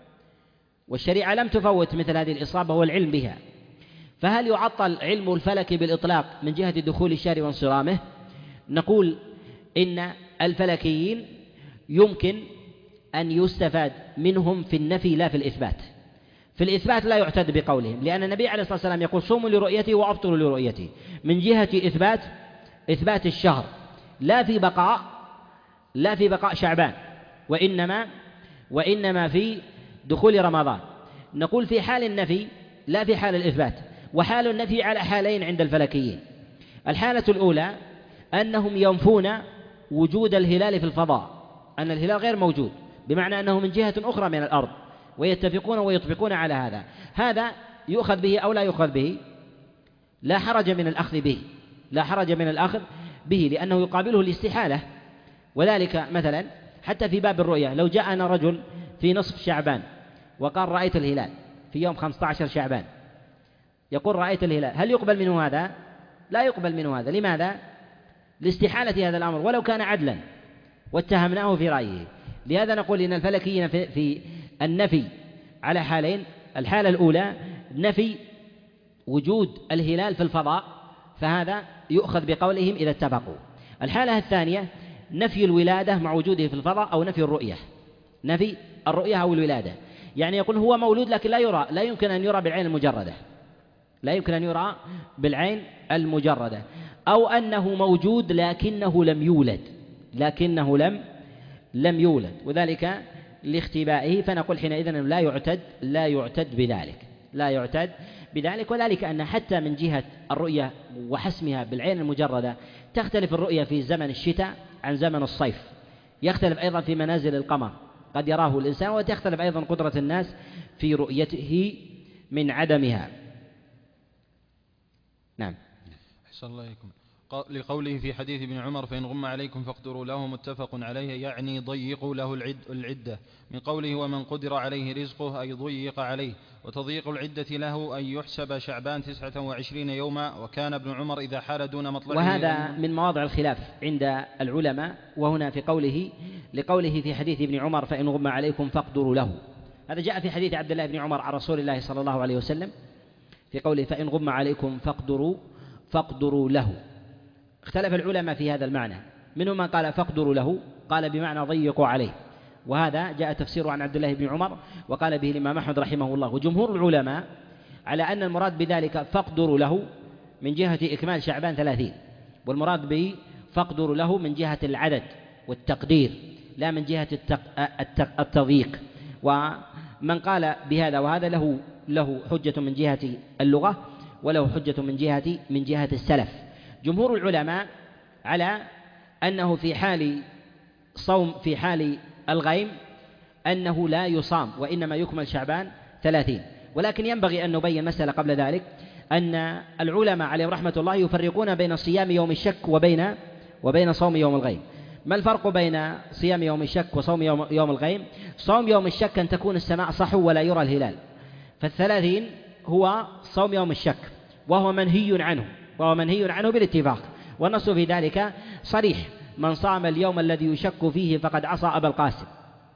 والشريعة لم تفوت مثل هذه الإصابة والعلم بها، فهل يعطل علم الفلك بالإطلاق من جهة دخول الشهر وانصرامه؟ نقول إن الفلكيين يمكن أن يستفاد منهم في النفي لا في الإثبات. في الإثبات لا يعتد بقولهم لأن النبي عليه الصلاة والسلام يقول صوموا لرؤيته وأفطروا لرؤيته من جهة إثبات إثبات الشهر لا في بقاء لا في بقاء شعبان وإنما وإنما في دخول رمضان. نقول في حال النفي لا في حال الإثبات. وحال النفي على حالين عند الفلكيين. الحالة الأولى أنهم ينفون وجود الهلال في الفضاء أن الهلال غير موجود بمعنى أنه من جهة أخرى من الأرض ويتفقون ويطبقون على هذا. هذا يؤخذ به أو لا يؤخذ به؟ لا حرج من الأخذ به لا حرج من الأخذ به لأنه يقابله الاستحالة. وذلك مثلا حتى في باب الرؤية لو جاءنا رجل في نصف شعبان وقال رأيت الهلال في يوم خمسة عشر شعبان يقول رأيت الهلال، هل يقبل منه هذا؟ لا يقبل منه هذا. لماذا؟ لاستحالة هذا الأمر ولو كان عدلا واتهمناه في رأيه. لهذا نقول إن الفلكيين في, في النفي على حالين. الحالة الأولى نفي وجود الهلال في الفضاء فهذا يؤخذ بقولهم إذا اتفقوا. الحالة الثانية نفي الولادة مع وجوده في الفضاء أو نفي الرؤية نفي الرؤية أو الولادة. يعني يقول هو مولود لكن لا يرى لا يمكن أن يرى بالعين المجردة لا يمكن أن يرى بالعين المجردة أو أنه موجود لكنه لم يولد لكنه لم لم يولد وذلك لاختبائه. فنقول حينئذ لا يعتد لا يعتد بذلك لا يعتد بذلك. وذلك أن حتى من جهة الرؤية وحسمها بالعين المجردة تختلف الرؤية في زمن الشتاء عن زمن الصيف. يختلف أيضا في منازل القمر، قد يراه الإنسان، وتختلف أيضا قدرة الناس في رؤيته من عدمها. نعم. أحسن الله إليكم. لقوله في حديث ابن عمر فإن غم عليكم فاقدروا له متفق عليه، يعني ضيقوا له العد العدة، من قوله ومن قدر عليه رزقه أي ضيق عليه، وتضييق العدة له أن يحسب شعبان تسعة وعشرين يوما، وكان ابن عمر إذا حال دون مطلعه. وهذا من مواضع الخلاف عند العلماء، وهنا في قوله لقوله في حديث ابن عمر فإن غم عليكم فاقدروا له، هذا جاء في حديث عبد الله بن عمر عن رسول الله صلى الله عليه وسلم في قوله فإن غم عليكم فاقدروا فاقدروا له. اختلف العلماء في هذا المعنى، منهم من قال فاقدروا له قال بمعنى ضيقوا عليه، وهذا جاء تفسيره عن عبد الله بن عمر وقال به الإمام أحمد رحمه الله. وجمهور العلماء على أن المراد بذلك فاقدروا له من جهة إكمال شعبان ثلاثين، والمراد به فاقدروا له من جهة العدد والتقدير لا من جهة التق... التق... التضييق. ومن قال بهذا وهذا له له حجة من جهة اللغة وله حجة من جهة من جهة السلف. جمهور العلماء على أنه في حال صوم في حال الغيم أنه لا يصام وإنما يكمل شعبان ثلاثين، ولكن ينبغي أن نبين مسألة قبل ذلك، أن العلماء عليهم رحمة الله يفرقون بين صيام يوم الشك وبين وبين صوم يوم الغيم. ما الفرق بين صيام يوم الشك وصوم يوم, يوم الغيم؟ صوم يوم الشك أن تكون السماء صحو ولا يرى الهلال، فالثلاثين هو صوم يوم الشك وهو منهي عنه وهو منهي عنه بالاتفاق، والنص في ذلك صريح: من صام اليوم الذي يشك فيه فقد عصى أبا القاسم.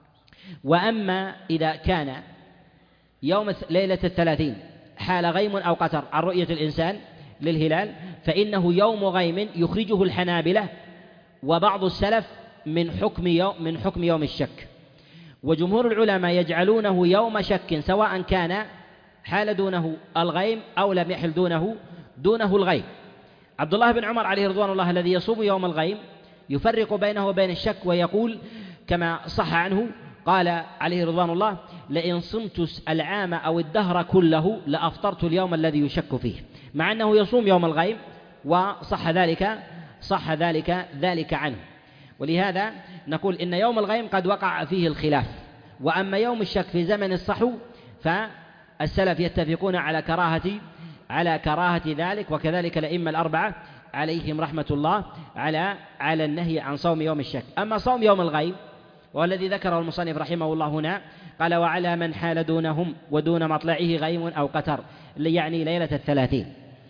وأما إذا كان يوم ليلة الثلاثين حال غيم أو قتر عن رؤية الإنسان للهلال فإنه يوم غيم يخرجه الحنابلة وبعض السلف من حكم يوم من حكم يوم الشك، وجمهور العلماء يجعلونه يوم شك سواء كان حال دونه الغيم أو لم يحل دونه دونه الغيم. عبد الله بن عمر عليه رضوان الله الذي يصوم يوم الغيم يفرق بينه وبين الشك ويقول كما صح عنه قال عليه رضوان الله: لئن صمت العام أو الدهر كله لأفطرت اليوم الذي يشك فيه، مع أنه يصوم يوم الغيم وصح ذلك صح ذلك ذلك عنه. ولهذا نقول إن يوم الغيم قد وقع فيه الخلاف، وأما يوم الشك في زمن الصحو فالسلف يتفقون على كراهة على كراهة ذلك، وكذلك الأئمة الأربعة عليهم رحمة الله على على النهي عن صوم يوم الشك. أما صوم يوم الغيب والذي ذكره المصنف رحمه الله هنا قال: وعلى من حال دونهم ودون مطلعه غيم أو قتر، يعني ليلة الثلاثين.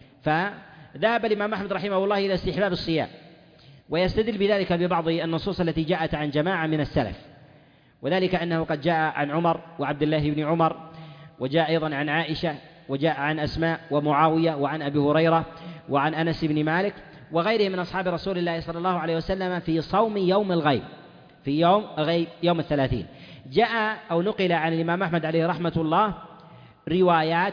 فذهب الإمام أحمد رحمه الله إلى استحباب الصيام، ويستدل بذلك ببعض النصوص التي جاءت عن جماعة من السلف، وذلك أنه قد جاء عن عمر وعبد الله بن عمر، وجاء أيضا عن عائشة، وجاء عن أسماء ومعاوية وعن أبي هريرة وعن أنس بن مالك وغيره من أصحاب رسول الله صلى الله عليه وسلم في صوم يوم الغيب في يوم الغيب يوم الثلاثين. جاء أو نقل عن الإمام أحمد عليه رحمة الله روايات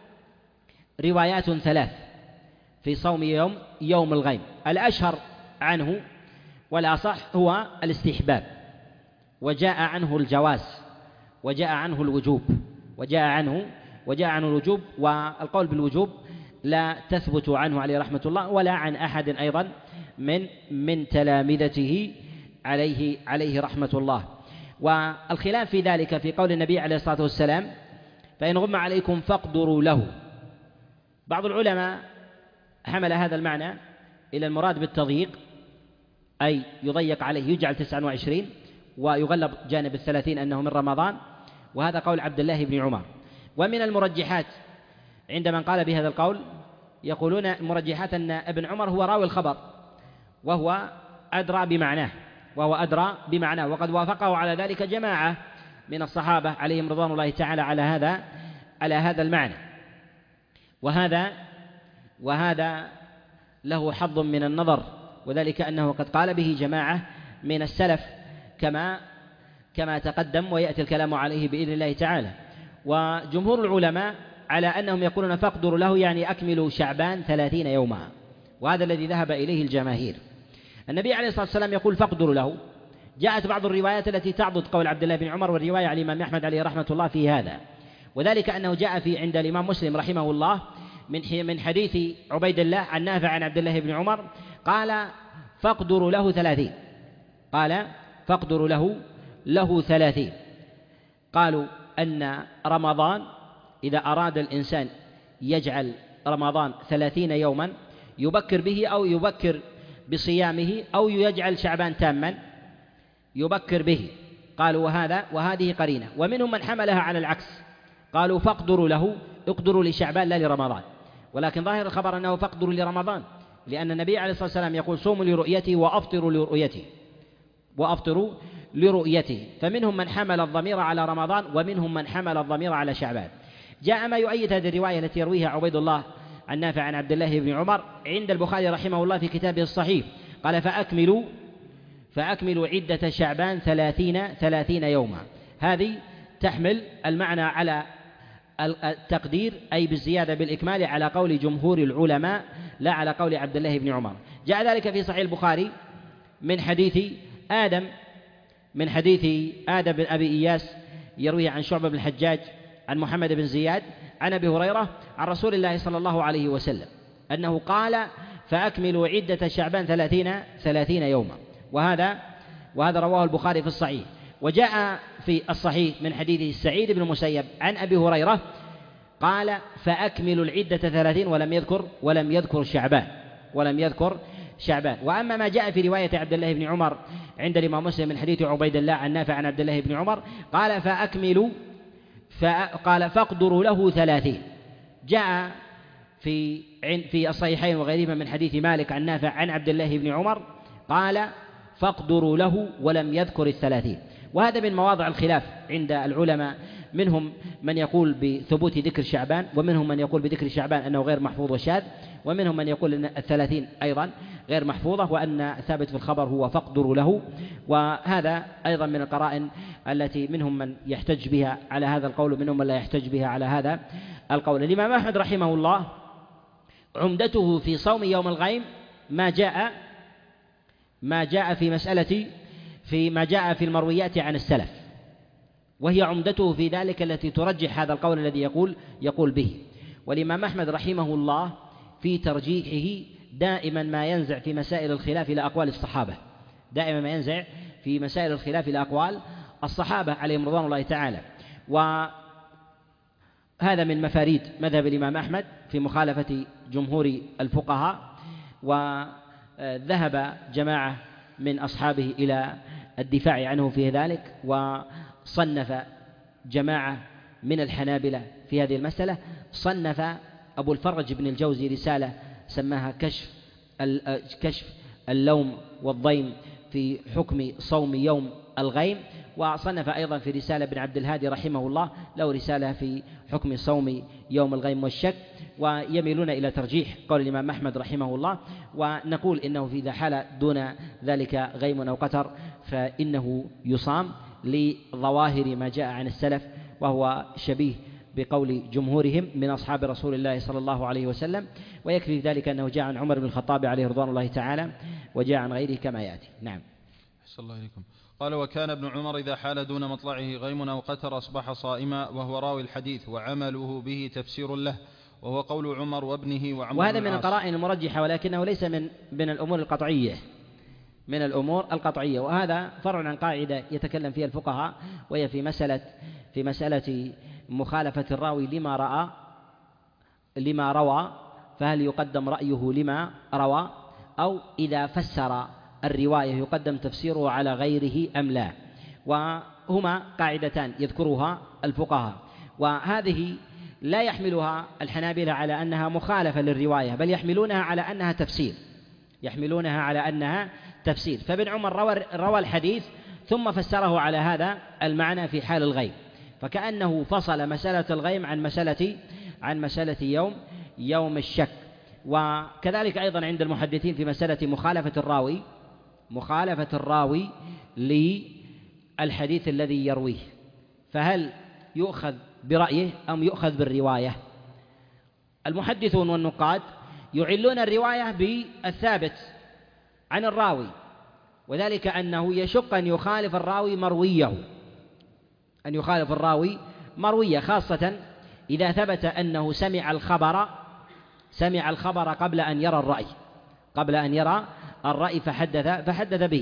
روايات ثلاث في صوم يوم يوم الغيب. الأشهر عنه والأصح هو الاستحباب، وجاء عنه الجواز، وجاء عنه الوجوب وجاء عنه وجاء عنه الوجوب والقول بالوجوب لا تثبت عنه عليه رحمة الله ولا عن أحد أيضا من من تلامذته عليه عليه رحمة الله. والخلاف في ذلك في قول النبي عليه الصلاة والسلام: فإن غم عليكم فاقدروا له. بعض العلماء حمل هذا المعنى إلى المراد بالتضييق، أي يضيق عليه يجعل تسعة وعشرين ويغلب جانب الثلاثين أنه من رمضان، وهذا قول عبد الله بن عمر. ومن المرجحات عند من قال بهذا القول يقولون المرجحات أن ابن عمر هو راوي الخبر وهو أدرى بمعناه وهو أدرى بمعناه وقد وافقه على ذلك جماعة من الصحابة عليهم رضوان الله تعالى على هذا على هذا المعنى. وهذا وهذا له حظ من النظر، وذلك أنه قد قال به جماعة من السلف كما كما تقدم ويأتي الكلام عليه بإذن الله تعالى. وجمهور العلماء على أنهم يقولون فاقدروا له يعني أكملوا شعبان ثلاثين يوما، وهذا الذي ذهب إليه الجماهير. النبي عليه الصلاة والسلام يقول فاقدروا له. جاءت بعض الروايات التي تعضد قول عبد الله بن عمر والرواية عن الإمام أحمد عليه رحمة الله في هذا، وذلك أنه جاء في عند الإمام مسلم رحمه الله من من حديث عبيد الله عن نافع عن عبد الله بن عمر قال فاقدروا له ثلاثين قال فاقدروا له له ثلاثين. قالوا أن رمضان إذا أراد الإنسان يجعل رمضان ثلاثين يوما يبكر به أو يبكر بصيامه أو يجعل شعبان تاما يبكر به. قالوا وهذا وهذه قرينة. ومنهم من حملها على العكس، قالوا فاقدروا له، اقدروا لشعبان لا لرمضان، ولكن ظاهر الخبر أنه فاقدروا لرمضان، لأن النبي عليه الصلاة والسلام يقول صوموا لرؤيته وأفطروا لرؤيته وأفطروا لرؤيته. فمنهم من حمل الضمير على رمضان ومنهم من حمل الضمير على شعبان. جاء ما يؤيد هذه الرواية التي يرويها عبيد الله عن نافع عن عبد الله بن عمر عند البخاري رحمه الله في كتابه الصحيح، قال فأكملوا فأكملوا عدة شعبان ثلاثين ثلاثين يوما. هذه تحمل المعنى على التقدير أي بالزيادة بالإكمال على قول جمهور العلماء لا على قول عبد الله بن عمر. جاء ذلك في صحيح البخاري من حديث آدم من حديث آدم بن أبي إياس يرويه عن شعبة بن الحجاج عن محمد بن زياد عن أبي هريرة عن رسول الله صلى الله عليه وسلم أنه قال فأكملوا عدة شعبان ثلاثين ثلاثين يوما، وهذا وهذا رواه البخاري في الصحيح. وجاء في الصحيح من حديث سعيد بن المسيب عن أبي هريرة قال فأكملوا العدة ثلاثين ولم يذكر ولم يذكر شعبان ولم يذكر شعبان. وأما ما جاء في رواية عبد الله بن عمر عند الإمام مسلم من حديث عبيد الله عن نافع عن عبد الله بن عمر قال فأكملوا فقال فاقدروا له ثلاثين. جاء في في الصحيحين وغيرهما من حديث مالك عن نافع عن عبد الله بن عمر قال فاقدروا له ولم يذكر الثلاثين. وهذا من مواضع الخلاف عند العلماء، منهم من يقول بثبوت ذكر شعبان، ومنهم من يقول بذكر شعبان أنه غير محفوظ وشاذ، ومنهم من يقول أن الثلاثين أيضا غير محفوظة وأن ثابت في الخبر هو فاقدروا له. وهذا أيضا من القرائن التي منهم من يحتج بها على هذا القول ومنهم من لا يحتج بها على هذا القول. الإمام أحمد رحمه الله عمدته في صوم يوم الغيم ما جاء ما جاء في مسألة في ما جاء في المرويات عن السلف، وهي عمدته في ذلك التي ترجح هذا القول الذي يقول يقول به. والإمام أحمد رحمه الله في ترجيحه دائما ما ينزع في مسائل الخلاف إلى أقوال الصحابة، دائما ما ينزع في مسائل الخلاف إلى أقوال الصحابة عليهم رضوان الله تعالى. وهذا من مفاريد مذهب الإمام أحمد في مخالفة جمهور الفقهاء. وذهب جماعة من أصحابه إلى الدفاع عنه في ذلك، وصنف جماعة من الحنابلة في هذه المسألة. صنف أبو الفرج بن الجوزي رسالة سماها كشف كشف اللوم والضيم في حكم صوم يوم الغيم. وصنف أيضا في رسالة ابن عبد الهادي رحمه الله له رسالة في حكم صوم يوم الغيم والشك. ويميلون إلى ترجيح قول الإمام أحمد رحمه الله، ونقول إنه في إذا حال دون ذلك غيم أو قتر فإنه يصام لظواهر ما جاء عن السلف، وهو شبيه بقول جمهورهم من أصحاب رسول الله صلى الله عليه وسلم. ويكفي ذلك أنه جاء عن عمر بن الخطاب عليه رضوان الله تعالى وجاء عن غيره كما يأتي. نعم. أحسن الله إليكم. قال وكان ابن عمر إذا حال دون مطلعه غيم أو قتر أصبح صائما، وهو راوي الحديث وعمله به تفسير له، وهو قول عمر وابنه وعمر. وهذا من القرائن المرجحة، ولكنه ليس من من الأمور القطعية من الأمور القطعية وهذا فرع عن قاعدة يتكلم فيها الفقهاء، وهي في مسألة في مسألة مخالفة الراوي لما رأى لما روى، فهل يقدم رأيه لما روى، أو إذا فسر الرواية يقدم تفسيره على غيره أم لا. وهما قاعدتان يذكرها الفقهاء، وهذه لا يحملها الحنابلة على أنها مخالفة للرواية، بل يحملونها على أنها تفسير يحملونها على أنها تفسير. فابن عمر روى, روى الحديث ثم فسره على هذا المعنى في حال الغيم، فكأنه فصل مسألة الغيم عن مسألة عن مسألة يوم يوم الشك. وكذلك أيضا عند المحدثين في مسألة مخالفة الراوي مخالفة الراوي للحديث الذي يرويه، فهل يؤخذ برأيه أم يؤخذ بالرواية؟ المحدثون والنقاد يعلون الرواية بالثابت عن الراوي، وذلك أنه يشق أن يخالف الراوي مرويه أن يخالف الراوي مرويه خاصة إذا ثبت أنه سمع الخبر سمع الخبر قبل أن يرى الرأي قبل أن يرى الرأي فحدث فحدث به.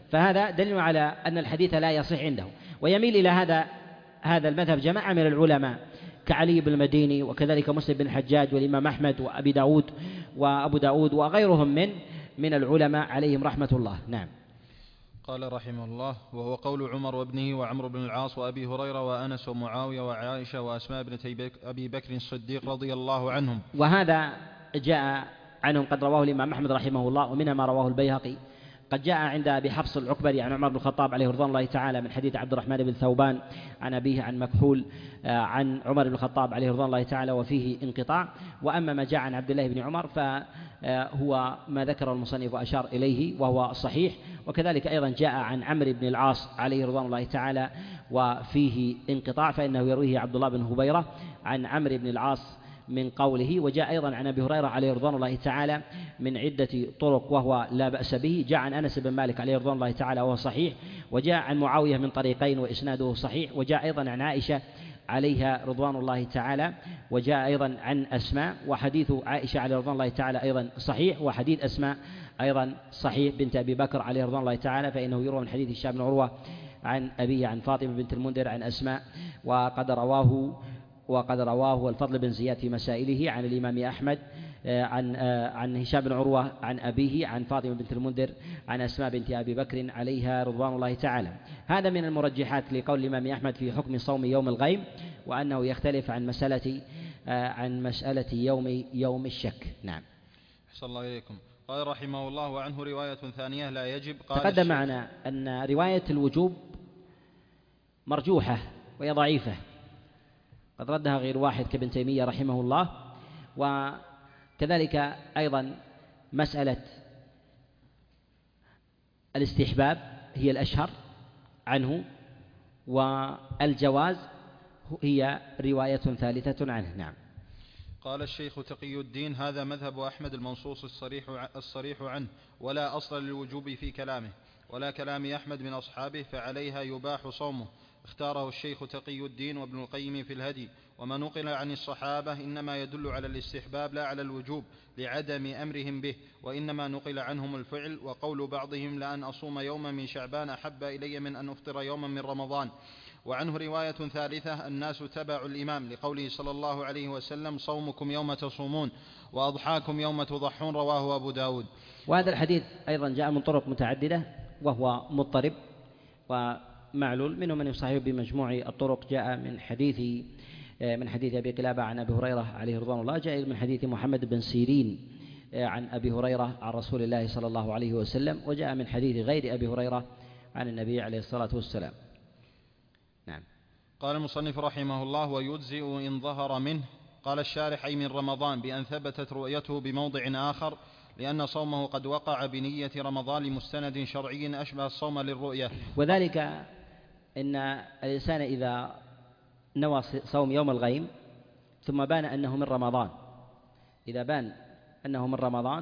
فهذا دليل على أن الحديث لا يصح عنده. ويميل إلى هذا هذا المذهب جماعة من العلماء كعلي بن المديني وكذلك مسلم بن الحجاج والإمام أحمد وأبي داود وأبو داود وغيرهم من من العلماء عليهم رحمة الله. نعم. قال رحمه الله: وهو قول عمر وابنه وعمرو بن العاص وأبي هريرة وأنس ومعاوية وعائشة وأسماء بنت أبي بكر الصديق رضي الله عنهم. وهذا جاء عنهم قد رواه الإمام أحمد رحمه الله، ومنها ما رواه البيهقي. قد جاء عند أبي حفص العكبري عن عمر بن الخطاب عليه رضوان الله تعالى من حديث عبد الرحمن بن ثوبان عن أبيه عن مكحول عن عمر بن الخطاب عليه رضوان الله تعالى وفيه انقطاع. وأما ما جاء عن عبد الله بن عمر فهو ما ذكر المصنف وأشار إليه وهو صحيح. وكذلك أيضا جاء عن عمرو بن العاص عليه رضوان الله تعالى وفيه انقطاع، فإنه يرويه عبد الله بن هبيرة عن عمرو بن العاص من قوله. وجاء أيضا عن أبي هريرة عليه رضوان الله تعالى من عدة طرق وهو لا بأس به. جاء عن أنس بن مالك عليه رضوان الله تعالى وهو صحيح. وجاء عن معاوية من طريقين وإسناده صحيح. وجاء أيضا عن عائشة عليها رضوان الله تعالى. وجاء أيضا عن أسماء، وحديث عائشة عليه رضوان الله تعالى أيضا صحيح. وحديث أسماء أيضا صحيح بنت أبي بكر عليه رضوان الله تعالى، فإنه يروى من حديث هشام بن عروة عن أبيه عن فاطمة بنت المنذر عن أسماء. وقد رواه وقد رواه الفضل بن زياد في مسائله عن الإمام أحمد عن عن هشام بن عروة عن أبيه عن فاطمة بنت المنذر عن أسماء بنت أبي بكر عليها رضوان الله تعالى. هذا من المرجحات لقول الإمام أحمد في حكم صوم يوم الغيم، وأنه يختلف عن مسألة عن مسألة يوم يوم الشك. نعم. أحسن الله إليكم. قال رحمه الله: وعنه رواية ثانية لا يجب. قال تقدم معنا أن رواية الوجوب مرجوحة وهي ضعيفة، قد ردها غير واحد كابن تيمية رحمه الله. وكذلك أيضا مسألة الاستحباب هي الأشهر عنه، والجواز هي رواية ثالثة عنه. نعم. قال الشيخ تقي الدين: هذا مذهب أحمد المنصوص الصريح الصريح عنه، ولا أصل للوجوب في كلامه ولا كلام أحمد من أصحابه، فعليها يباح صومه. اختاره الشيخ تقي الدين وابن القيم في الهدي. وما نقل عن الصحابة إنما يدل على الاستحباب لا على الوجوب لعدم أمرهم به، وإنما نقل عنهم الفعل. وقول بعضهم: لأن أصوم يوما من شعبان أحب إلي من أن أفطر يوما من رمضان. وعنه رواية ثالثة: الناس تبع الإمام، لقوله صلى الله عليه وسلم: صومكم يوم تصومون وأضحاكم يوم تضحون، رواه أبو داود. وهذا الحديث أيضا جاء من طرق متعددة وهو مضطرب ومعلول، منه من يصححه بمجموع الطرق. جاء من حديث من حديث أبي قلابة عن أبي هريرة عليه رضوان الله، جاء من حديث محمد بن سيرين عن أبي هريرة عن رسول الله صلى الله عليه وسلم، وجاء من حديث غير أبي هريرة عن النبي عليه الصلاة والسلام. نعم. قال المصنف رحمه الله: ويجزئ إن ظهر منه. قال الشارح: أي من رمضان، بأن ثبتت رؤيته بموضع آخر، لأن صومه قد وقع بنية رمضان لمستند شرعي أشبه الصوم للرؤية. وذلك إن الإنسان إذا نوى صوم يوم الغيم ثم بان أنه من رمضان، إذا بان أنه من رمضان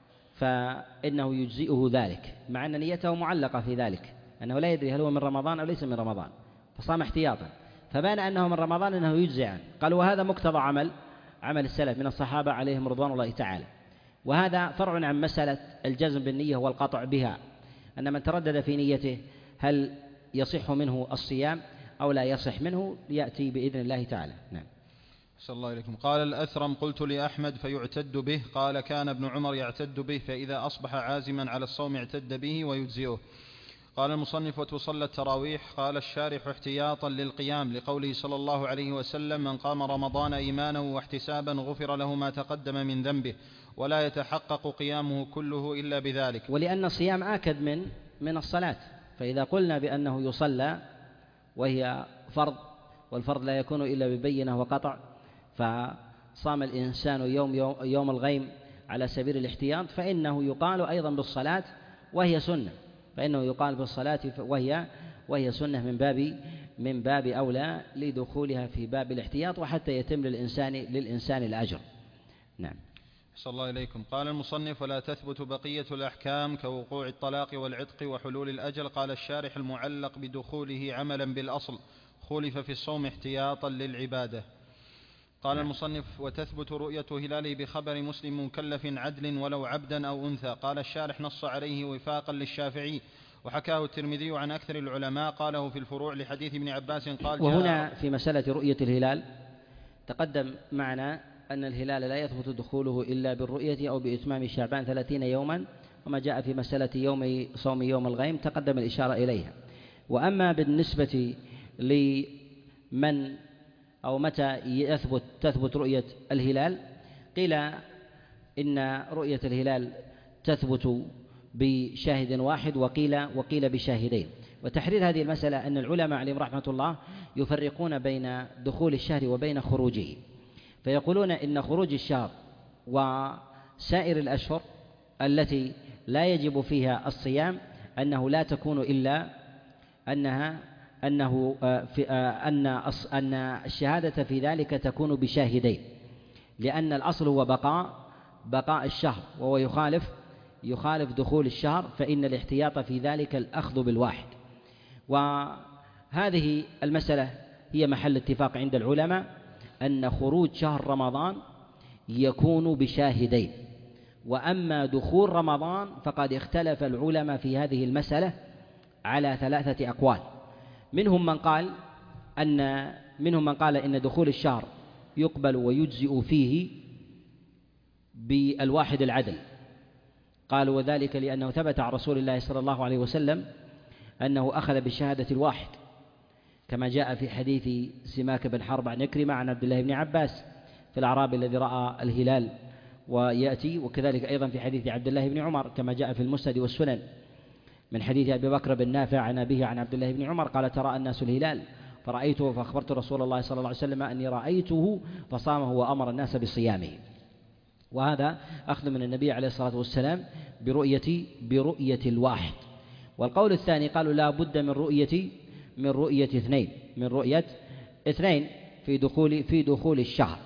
فإنه يجزئه ذلك، مع أن نيته معلقة في ذلك، أنه لا يدري هل هو من رمضان أو ليس من رمضان، فصام احتياطا، فبان أنه من رمضان أنه يجزئ عنه. قال: وهذا مقتضى عمل عمل السلف من الصحابة عليهم رضوان الله تعالى. وهذا فرع عن مسألة الجزم بالنية والقطع بها، أن من تردد في نيته هل يصح منه الصيام أو لا يصح منه يأتي بإذن الله تعالى. نعم. صلى الله عليكم. قال الأثرم: قلت لأحمد: فيعتد به؟ قال: كان ابن عمر يعتد به، فإذا أصبح عازما على الصوم اعتد به ويجزئه. قال المصنف: وتصلى التراويح. قال الشارح: احتياطا للقيام، لقوله صلى الله عليه وسلم: من قام رمضان إيمانا واحتسابا غفر له ما تقدم من ذنبه، ولا يتحقق قيامه كله إلا بذلك. ولأن الصيام آكد من من الصلاة، فإذا قلنا بأنه يصلى وهي فرض، والفرض لا يكون إلا ببينة وقطع، فصام الإنسان يوم, يوم, يوم الغيم على سبيل الاحتياط، فإنه يقال أيضا بالصلاة وهي سنة، فإنه يقال بالصلاة وهي وهي سنة من باب من باب أولى لدخولها في باب الاحتياط، وحتى يتم للإنسان للإنسان الأجر. نعم. صلى الله إليكم. قال المصنف: ولا تثبت بقية الأحكام كوقوع الطلاق والعتق وحلول الأجل. قال الشارح: المعلق بدخوله عملا بالأصل، خولف في الصوم احتياطا للعبادة. قال المصنف: وتثبت رؤية هلاله بخبر مسلم مكلف عدل ولو عبدا أو أنثى. قال الشارح: نص عليه وفاقا للشافعي، وحكاه الترمذي عن أكثر العلماء قاله في الفروع لحديث ابن عباس قال. وهنا في مسألة رؤية الهلال تقدم معنا أن الهلال لا يثبت دخوله إلا بالرؤية أو بإتمام شعبان ثلاثين يوما، وما جاء في مسألة يوم صوم يوم الغيم تقدم الإشارة إليها. وأما بالنسبة لمن أو متى يثبت تثبت رؤية الهلال، قيل إن رؤية الهلال تثبت بشاهد واحد، وقيل وقيل بشاهدين. وتحرير هذه المسألة أن العلماء عليهم رحمة الله يفرقون بين دخول الشهر وبين خروجه، فيقولون إن خروج الشهر وسائر الأشهر التي لا يجب فيها الصيام أنه لا تكون إلا أنها أنه في أن أن الشهادة في ذلك تكون بشاهدين، لأن الأصل هو بقاء بقاء الشهر، وهو يخالف يخالف دخول الشهر، فإن الاحتياط في ذلك الأخذ بالواحد. وهذه المسألة هي محل اتفاق عند العلماء أن خروج شهر رمضان يكون بشاهدين، وأما دخول رمضان فقد اختلف العلماء في هذه المسألة على ثلاثة أقوال. منهم من قال أن منهم من قال إن دخول الشهر يقبل ويجزئ فيه بالواحد العدل، قالوا وذلك لأنه ثبت عن رسول الله صلى الله عليه وسلم أنه أخذ بالشهادة الواحد، كما جاء في حديث سماك بن حرب عن عكرمة عن عبد الله بن عباس في الأعرابي الذي رأى الهلال ويأتي، وكذلك أيضا في حديث عبد الله بن عمر كما جاء في المسند والسنن من حديث أبي بكر بن نافع عن أبيه عن عبد الله بن عمر قال تراءى الناس الهلال فرأيته فأخبرت رسول الله صلى الله عليه وسلم أني رأيته فصامه وأمر الناس بصيامه. وهذا أخذ من النبي عليه الصلاة والسلام برؤية برؤية الواحد. والقول الثاني قالوا لا بد من رؤية من رؤية اثنين من رؤية اثنين في دخول في دخول الشهر،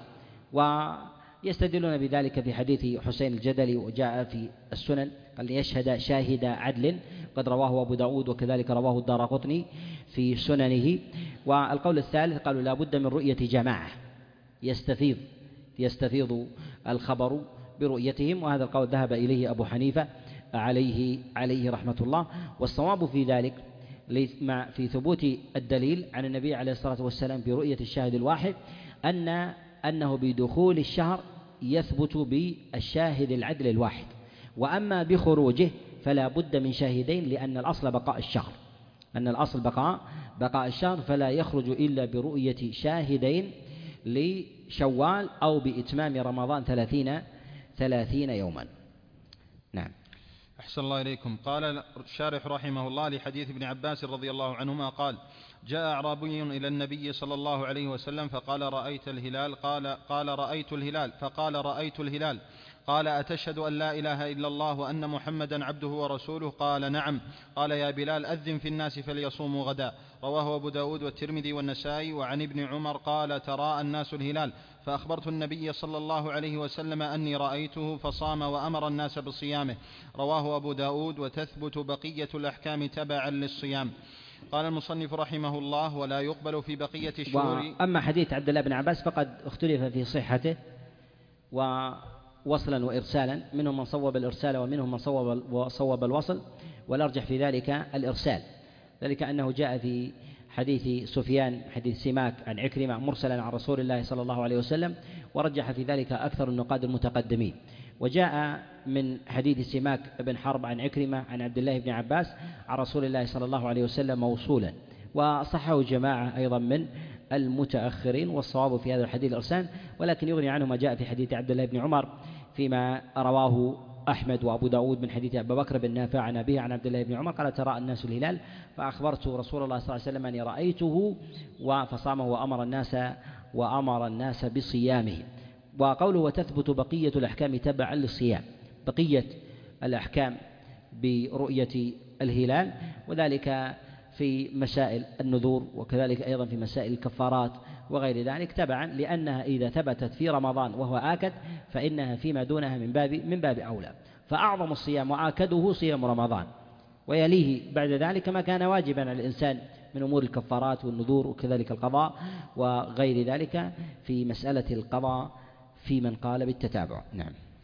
ويستدلون بذلك في حديث حسين الجدلي وجاء في السنن قال يشهد شاهد عدل قد رواه أبو داود وكذلك رواه الدارقطني في سننه. والقول الثالث قالوا لا بد من رؤية جماعة يستفيض يستفيض الخبر برؤيتهم، وهذا القول ذهب إليه أبو حنيفة عليه عليه رحمة الله. والصواب في ذلك مع في ثبوت الدليل عن النبي عليه الصلاة والسلام برؤية الشاهد الواحد أن أنه بدخول الشهر يثبت بالشاهد العدل الواحد، وأما بخروجه فلا بد من شاهدين، لأن الأصل بقاء الشهر أن الأصل بقاء بقاء الشهر فلا يخرج إلا برؤية شاهدين لشوال أو بإتمام رمضان ثلاثين ثلاثين يوما. نعم. أحسن الله إليكم. قال الشارح رحمه الله لحديث ابن عباس رضي الله عنهما قال جاء أعرابي إلى النبي صلى الله عليه وسلم فقال رأيت الهلال قال قال رأيت الهلال فقال رأيت الهلال قال أتشهد أن لا إله إلا الله وأن محمدا عبده ورسوله قال نعم قال يا بلال أذن في الناس فليصوموا غدا. رواه أبو داود والترمذي والنسائي. وعن ابن عمر قال تراءى الناس الهلال فأخبرت النبي صلى الله عليه وسلم أني رأيته فصام وأمر الناس بصيامه. رواه أبو داود. وتثبت بقية الأحكام تبعا للصيام. قال المصنف رحمه الله ولا يقبل في بقية الشهور. أما حديث عبد الله بن عباس فقد اختلف في صحته ووصلا وإرسالا، منهم من صوب الإرسال ومنهم من صوب, صوب الوصل، والأرجح في ذلك الإرسال، ذلك أنه جاء في حديث سفيان حديث سماك عن عكرمة مرسلا عن رسول الله صلى الله عليه وسلم، ورجح في ذلك أكثر النقاد المتقدمين. وجاء من حديث سماك بن حرب عن عكرمة عن عبد الله بن عباس عن رسول الله صلى الله عليه وسلم موصولا، وصحه جماعة أيضا من المتأخرين، والصواب في هذا الحديث الإرسال، ولكن يغني عنه ما جاء في حديث عبد الله بن عمر فيما رواه أحمد وأبو داود من حديث أبي بكر بن نافع عن أبيه عن عبد الله بن عمر قال تراءى الناس الهلال فأخبرت رسول الله صلى الله عليه وسلم أني رأيته فصامه وأمر الناس وأمر الناس بصيامه. وقوله وتثبت بقية الأحكام تبعا للصيام، بقية الأحكام برؤية الهلال، وذلك في مسائل النذور وكذلك أيضا في مسائل الكفارات وغير ذلك تبعا، لأنها إذا ثبتت في رمضان وهو آكد فإنها فيما دونها من باب من باب أولى. فأعظم الصيام وآكده صيام رمضان، ويليه بعد ذلك ما كان واجبا على الإنسان من أمور الكفارات والنذور وكذلك القضاء وغير ذلك في مسألة القضاء في من قال بالتتابع. نعم.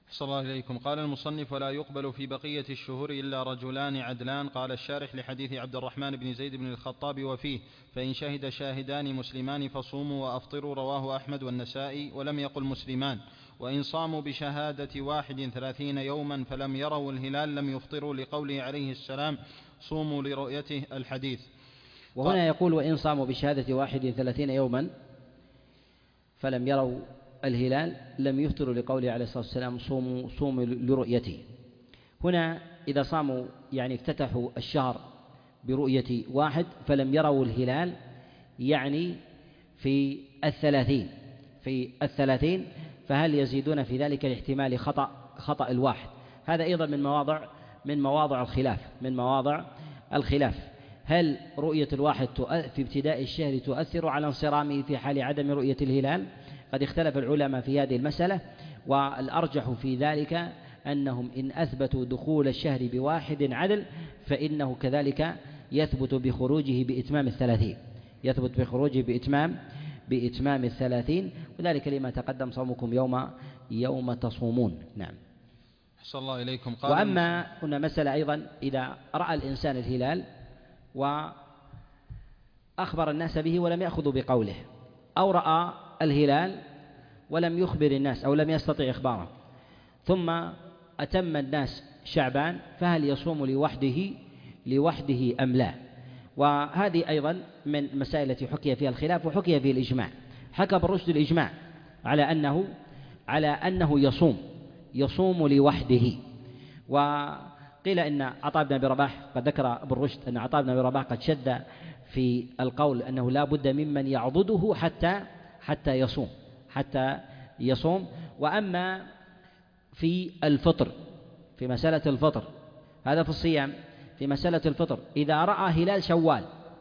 أحسن الله إليكم. قال المصنف: ولا يقبل في بقية الشهور إلا رجلان عدلان. قال الشارح لحديث عبد الرحمن بن زيد بن الخطاب وفيه: فإن شهد شاهدان مسلمان فصوموا وأفطروا. رواه أحمد والنسائي. ولم يقل مسلمان. وإن صاموا بشهادة واحد ثلاثين يوما فلم يروا الهلال لم يفطروا، لقوله عليه السلام: صوموا لرؤيته، الحديث. وهنا يقول: وإن صاموا بشهادة واحد ثلاثين يوما فلم يروا الهلال لم يفطروا، لقوله عليه الصلاة والسلام: صوموا صوموا لرؤيته. هنا إذا صاموا يعني افتتحوا الشهر برؤية واحد فلم يروا الهلال، يعني في الثلاثين في الثلاثين فهل يزيدون في ذلك لاحتمال خطأ خطأ الواحد؟ هذا أيضا من مواضع من مواضع الخلاف من مواضع الخلاف هل رؤية الواحد في ابتداء الشهر تؤثر على انصرامه في حال عدم رؤية الهلال؟ قد اختلف العلماء في هذه المسألة، والأرجح في ذلك أنهم إن أثبتوا دخول الشهر بواحد عدل فإنه كذلك يثبت بخروجه بإتمام الثلاثين يثبت بخروجه بإتمام بإتمام الثلاثين، وذلك لما تقدم: صومكم يوم يوم تصومون. نعم. أحسن الله إليكم. قال وأما هنا مسألة أيضا: إذا رأى الإنسان الهلال وأخبر الناس به ولم يأخذوا بقوله، أو رأى الهلال ولم يخبر الناس أو لم يستطع إخباره، ثم أتم الناس شعبان، فهل يصوم لوحده لوحده أم لا؟ وهذه أيضا من المسائل التي حكي فيها الخلاف وحكي فيه الإجماع. حكى ابن رشد الإجماع على أنه على أنه يصوم يصوم لوحده. وقيل إن عطاء بن أبي رباح، قد ذكر ابن رشد أن عطاء بن أبي رباح قد شد في القول أنه لا بد ممن يعضده حتى حتى يصوم حتى يصوم. وأما في الفطر، في مسألة الفطر، هذا في الصيام، في مسألة الفطر إذا رأى هلال شوال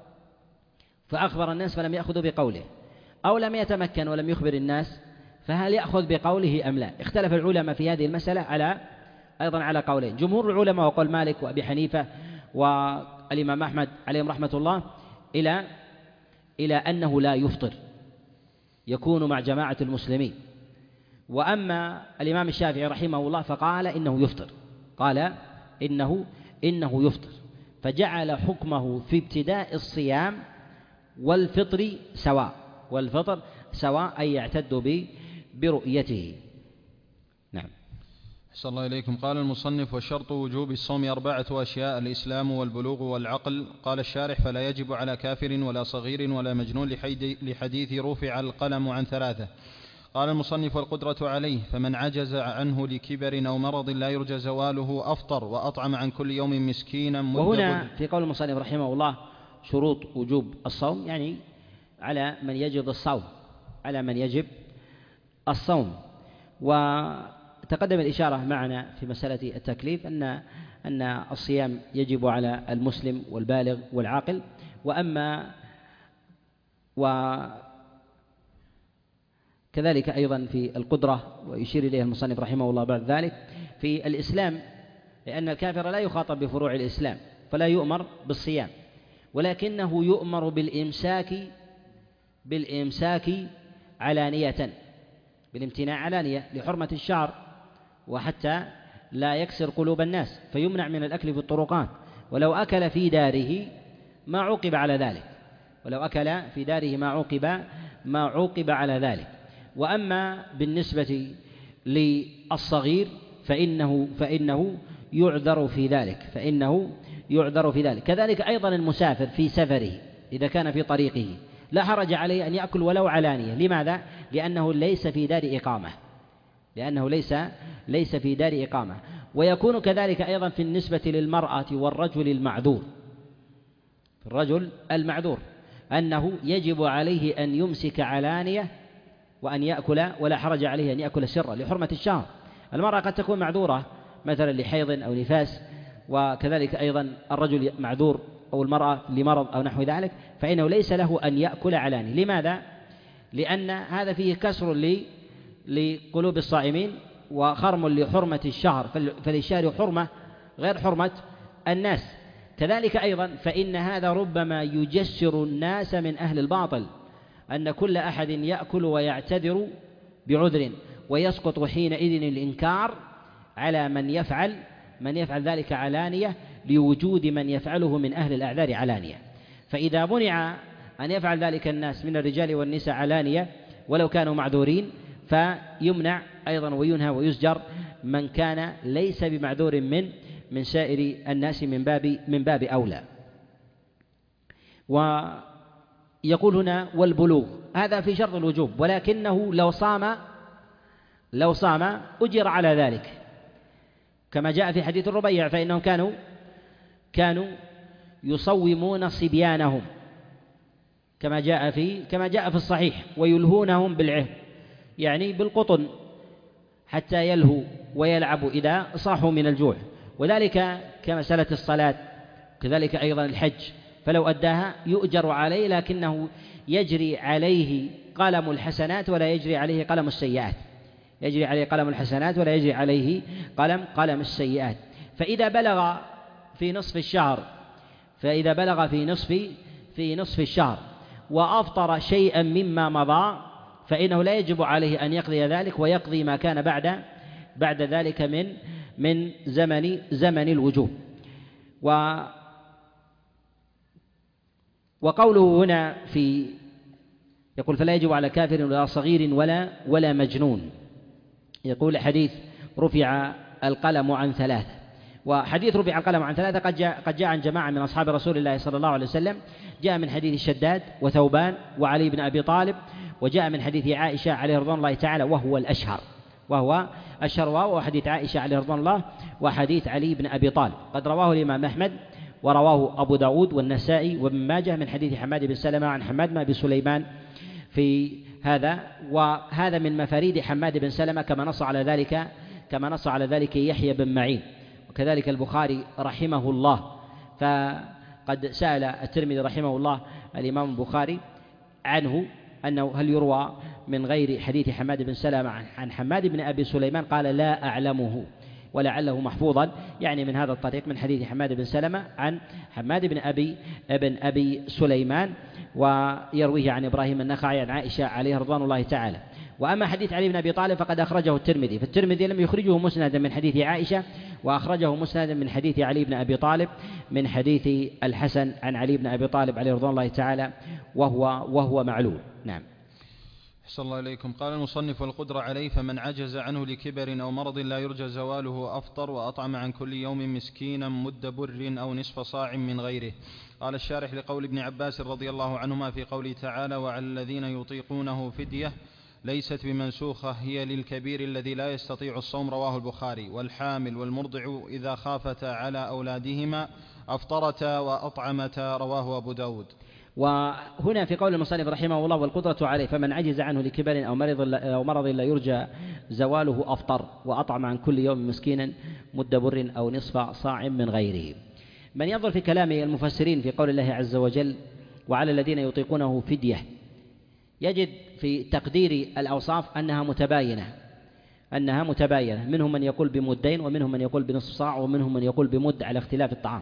فأخبر الناس فلم يأخذوا بقوله، أو لم يتمكن ولم يخبر الناس، فهل يأخذ بقوله أم لا؟ اختلف العلماء في هذه المسألة على أيضا على قولين. جمهور العلماء وقول مالك وأبي حنيفة والإمام أحمد عليهم رحمة الله إلى إلى أنه لا يفطر، يكون مع جماعة المسلمين. وأما الإمام الشافعي رحمه الله فقال إنه يفطر قال إنه إنه يفطر فجعل حكمه في ابتداء الصيام والفطر سواء والفطر سواء أي يعتد برؤيته. نعم. أحسن الله إليكم. قال المصنف: وشرط وجوب الصوم أربعة أشياء: الإسلام والبلوغ والعقل. قال الشارح: فلا يجب على كافر ولا صغير ولا مجنون، لحديث رفع القلم عن ثلاثة. قال المصنف: والقدرة عليه، فمن عجز عنه لكبر أو مرض لا يرجى زواله أفطر وأطعم عن كل يوم مسكينا. وهنا في قول المصنف رحمه الله شروط وجوب الصوم، يعني على من يجب الصوم على من يجب الصوم. وتقدم الإشارة معنا في مسألة التكليف أن أن الصيام يجب على المسلم والبالغ والعاقل. وأما وكذلك أيضا في القدرة، ويشير إليها المصنف رحمه الله بعد ذلك في الإسلام، لأن الكافر لا يخاطب بفروع الإسلام فلا يؤمر بالصيام، ولكنه يؤمر بالإمساك بالإمساك علانية، بالامتناع علانية لحرمة الشعر، وحتى لا يكسر قلوب الناس فيمنع من الأكل في الطرقات. ولو أكل في داره ما عوقب على ذلك ولو أكل في داره ما عوقب ما عوقب على ذلك. وأما بالنسبة للصغير فإنه فإنه يعذر في ذلك فإنه يعذر في ذلك كذلك أيضا المسافر في سفره إذا كان في طريقه لا حرج عليه أن يأكل ولو علانية. لماذا؟ لأنه ليس في دار إقامة لأنه ليس ليس في دار إقامة. ويكون كذلك أيضا في النسبة للمرأة والرجل المعذور الرجل المعذور أنه يجب عليه أن يمسك علانية وأن يأكل ولا حرج عليه أن يأكل سرا لحرمة الشهر. المرأة قد تكون معذورة مثلا لحيض أو نفاس، وكذلك أيضا الرجل معذور أو المرأة لمرض أو نحو ذلك، فإنه ليس له أن يأكل علاني. لماذا؟ لأن هذا فيه كسر لقلوب الصائمين وخرم لحرمة الشهر، فللشهر حرمة غير حرمة الناس. كذلك أيضا فإن هذا ربما يجسر الناس من أهل الباطل، أن كل أحد يأكل ويعتذر بعذر، ويسقط حينئذ الإنكار على من يفعل من يفعل ذلك علانية لوجود من يفعله من أهل الأعذار علانية. فإذا منع أن يفعل ذلك الناس من الرجال والنساء علانية ولو كانوا معذورين، فيمنع أيضا وينهى ويزجر من كان ليس بمعذور من من سائر الناس من باب من باب أولى. ويقول هنا والبلوغ، هذا في شرط الوجوب، ولكنه لو صام لو صام أجر على ذلك، كما جاء في حديث الربيع فإنهم كانوا كانوا يصومون صبيانهم كما جاء في كما جاء في الصحيح، ويلهونهم بالعهد يعني بالقطن حتى يلهوا ويلعبوا إذا صاحوا من الجوع، وذلك كمسألة الصلاة كذلك أيضا الحج، فلو أداها يؤجر عليه، لكنه يجري عليه قلم الحسنات ولا يجري عليه قلم السيئات، يجري عليه قلم الحسنات ولا يجري عليه قلم قلم السيئات. فإذا بلغ في نصف الشهر فإذا بلغ في نصف في نصف الشهر وأفطر شيئا مما مضى فإنه لا يجب عليه أن يقضي ذلك، ويقضي ما كان بعد بعد ذلك من من زمن زمن الوجوب. و وقوله هنا في يقول فلا يجب على كافر ولا صغير ولا ولا مجنون، يقول حديث رفع القلم عن ثلاثة، وحديث رفع القلم عن ثلاثة قد جاء قد جاء عن جماعة من أصحاب رسول الله صلى الله عليه وسلم، جاء من حديث الشداد وثوبان وعلي بن أبي طالب، وجاء من حديث عائشة عليه رضوان الله تعالى وهو الأشهر وهو أشهر وهو حديث عائشة عليه رضوان الله وحديث علي بن أبي طالب. قد رواه الإمام أحمد ورواه أبو داود والنسائي وابن ماجه من حديث حماد بن سلمة عن حماد بن أبي سليمان في هذا، وهذا من مفاريد حماد بن سلمة كما نص على ذلك كما نص على ذلك يحيى بن معين، وكذلك البخاري رحمه الله. فقد سأل الترمذي رحمه الله الإمام البخاري عنه أنه هل يروى من غير حديث حماد بن سلمة عن حماد بن أبي سليمان، قال لا أعلمه ولعله محفوظا، يعني من هذا الطريق من حديث حماد بن سلمة عن حماد بن أبي ابن أبي سليمان، ويرويه عن إبراهيم النخعي عن عائشة عليه رضوان الله تعالى. وأما حديث علي بن أبي طالب فقد أخرجه الترمذي، فالترمذي لم يخرجه مسندا من حديث عائشة، وأخرجه مسندا من حديث علي بن أبي طالب من حديث الحسن عن علي بن أبي طالب عليه رضوان الله تعالى وهو وهو معلول. نعم. أحسن الله إليكم. قال المصنف والقدرة عليه فمن عجز عنه لكبر أو مرض لا يرجى زواله أفطر وأطعم عن كل يوم مسكينا مد بر أو نصف صاع من غيره. قال الشارح لقول ابن عباس رضي الله عنهما في قوله تعالى وعلى الذين يطيقونه فدية ليست بمنسوخة هي للكبير الذي لا يستطيع الصوم، رواه البخاري. والحامل والمرضع إذا خافتا على أولادهما أفطرتا وأطعمتا، رواه أبو داود. وهنا في قول المصنف رحمه الله والقدرة عليه فمن عجز عنه لكبر أو مرض أو مرض لا يرجى زواله أفطر وأطعم عن كل يوم مسكينا مد بر أو نصف صاع من غيره. من ينظر في كلام المفسرين في قول الله عز وجل وعلى الذين يطيقونه فدية يجد في تقدير الأوصاف أنها متباينة أنها متباينة منهم من يقول بمدين ومنهم من يقول بنصف صاع ومنهم من يقول بمد على اختلاف الطعام.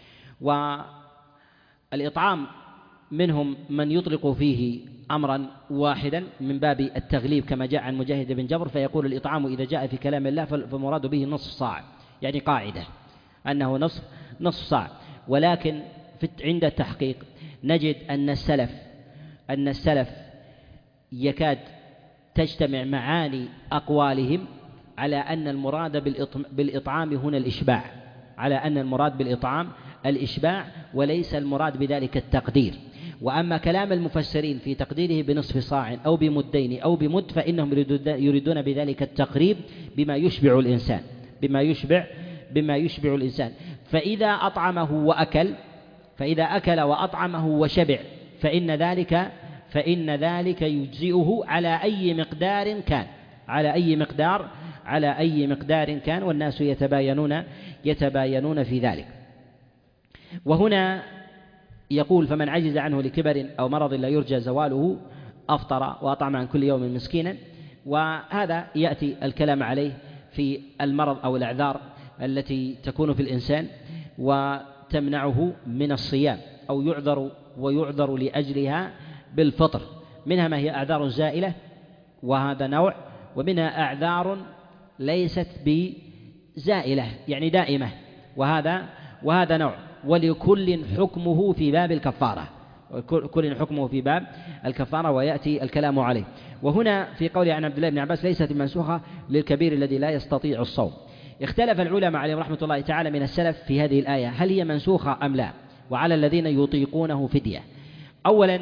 والإطعام منهم من يطلق فيه أمرا واحدا من باب التغليب كما جاء عن مجاهد بن جبر، فيقول الإطعام إذا جاء في كلام الله فالمراد به نصف صاع، يعني قاعدة أنه نصف نصف صاع. ولكن عند التحقيق نجد أن السلف أن السلف يكاد تجتمع معاني أقوالهم على أن المراد بالإطعام هنا الإشباع، على أن المراد بالإطعام الإشباع وليس المراد بذلك التقدير. وأما كلام المفسرين في تقديره بنصف صاع أو بمدين أو بمد فإنهم يريدون بذلك التقريب بما يشبع الإنسان بما يشبع بما يشبع الإنسان. فإذا أطعمه وأكل فإذا أكل وأطعمه وشبع فإن ذلك فإن ذلك يجزئه على أي مقدار كان على أي مقدار على أي مقدار كان والناس يتباينون يتباينون في ذلك. وهنا يقول فمن عجز عنه لكبر أو مرض لا يرجى زواله أفطر وأطعم عن كل يوم مسكينا. وهذا يأتي الكلام عليه في المرض أو الأعذار التي تكون في الإنسان وتمنعه من الصيام أو يعذر ويعذر لأجلها بالفطر. منها ما هي أعذار زائلة وهذا نوع، ومنها أعذار ليست زائلة يعني دائمة، وهذا وهذا نوع. ولكل حكمه في باب الكفارة، كل حكمه في باب الكفارة ويأتي الكلام عليه. وهنا في قوله عن عبد الله بن عباس ليست منسوخة للكبير الذي لا يستطيع الصوم. اختلف العلماء عليهم رحمة الله تعالى من السلف في هذه الآية هل هي منسوخة أم لا. وعلى الذين يطيقونه فدية. أولا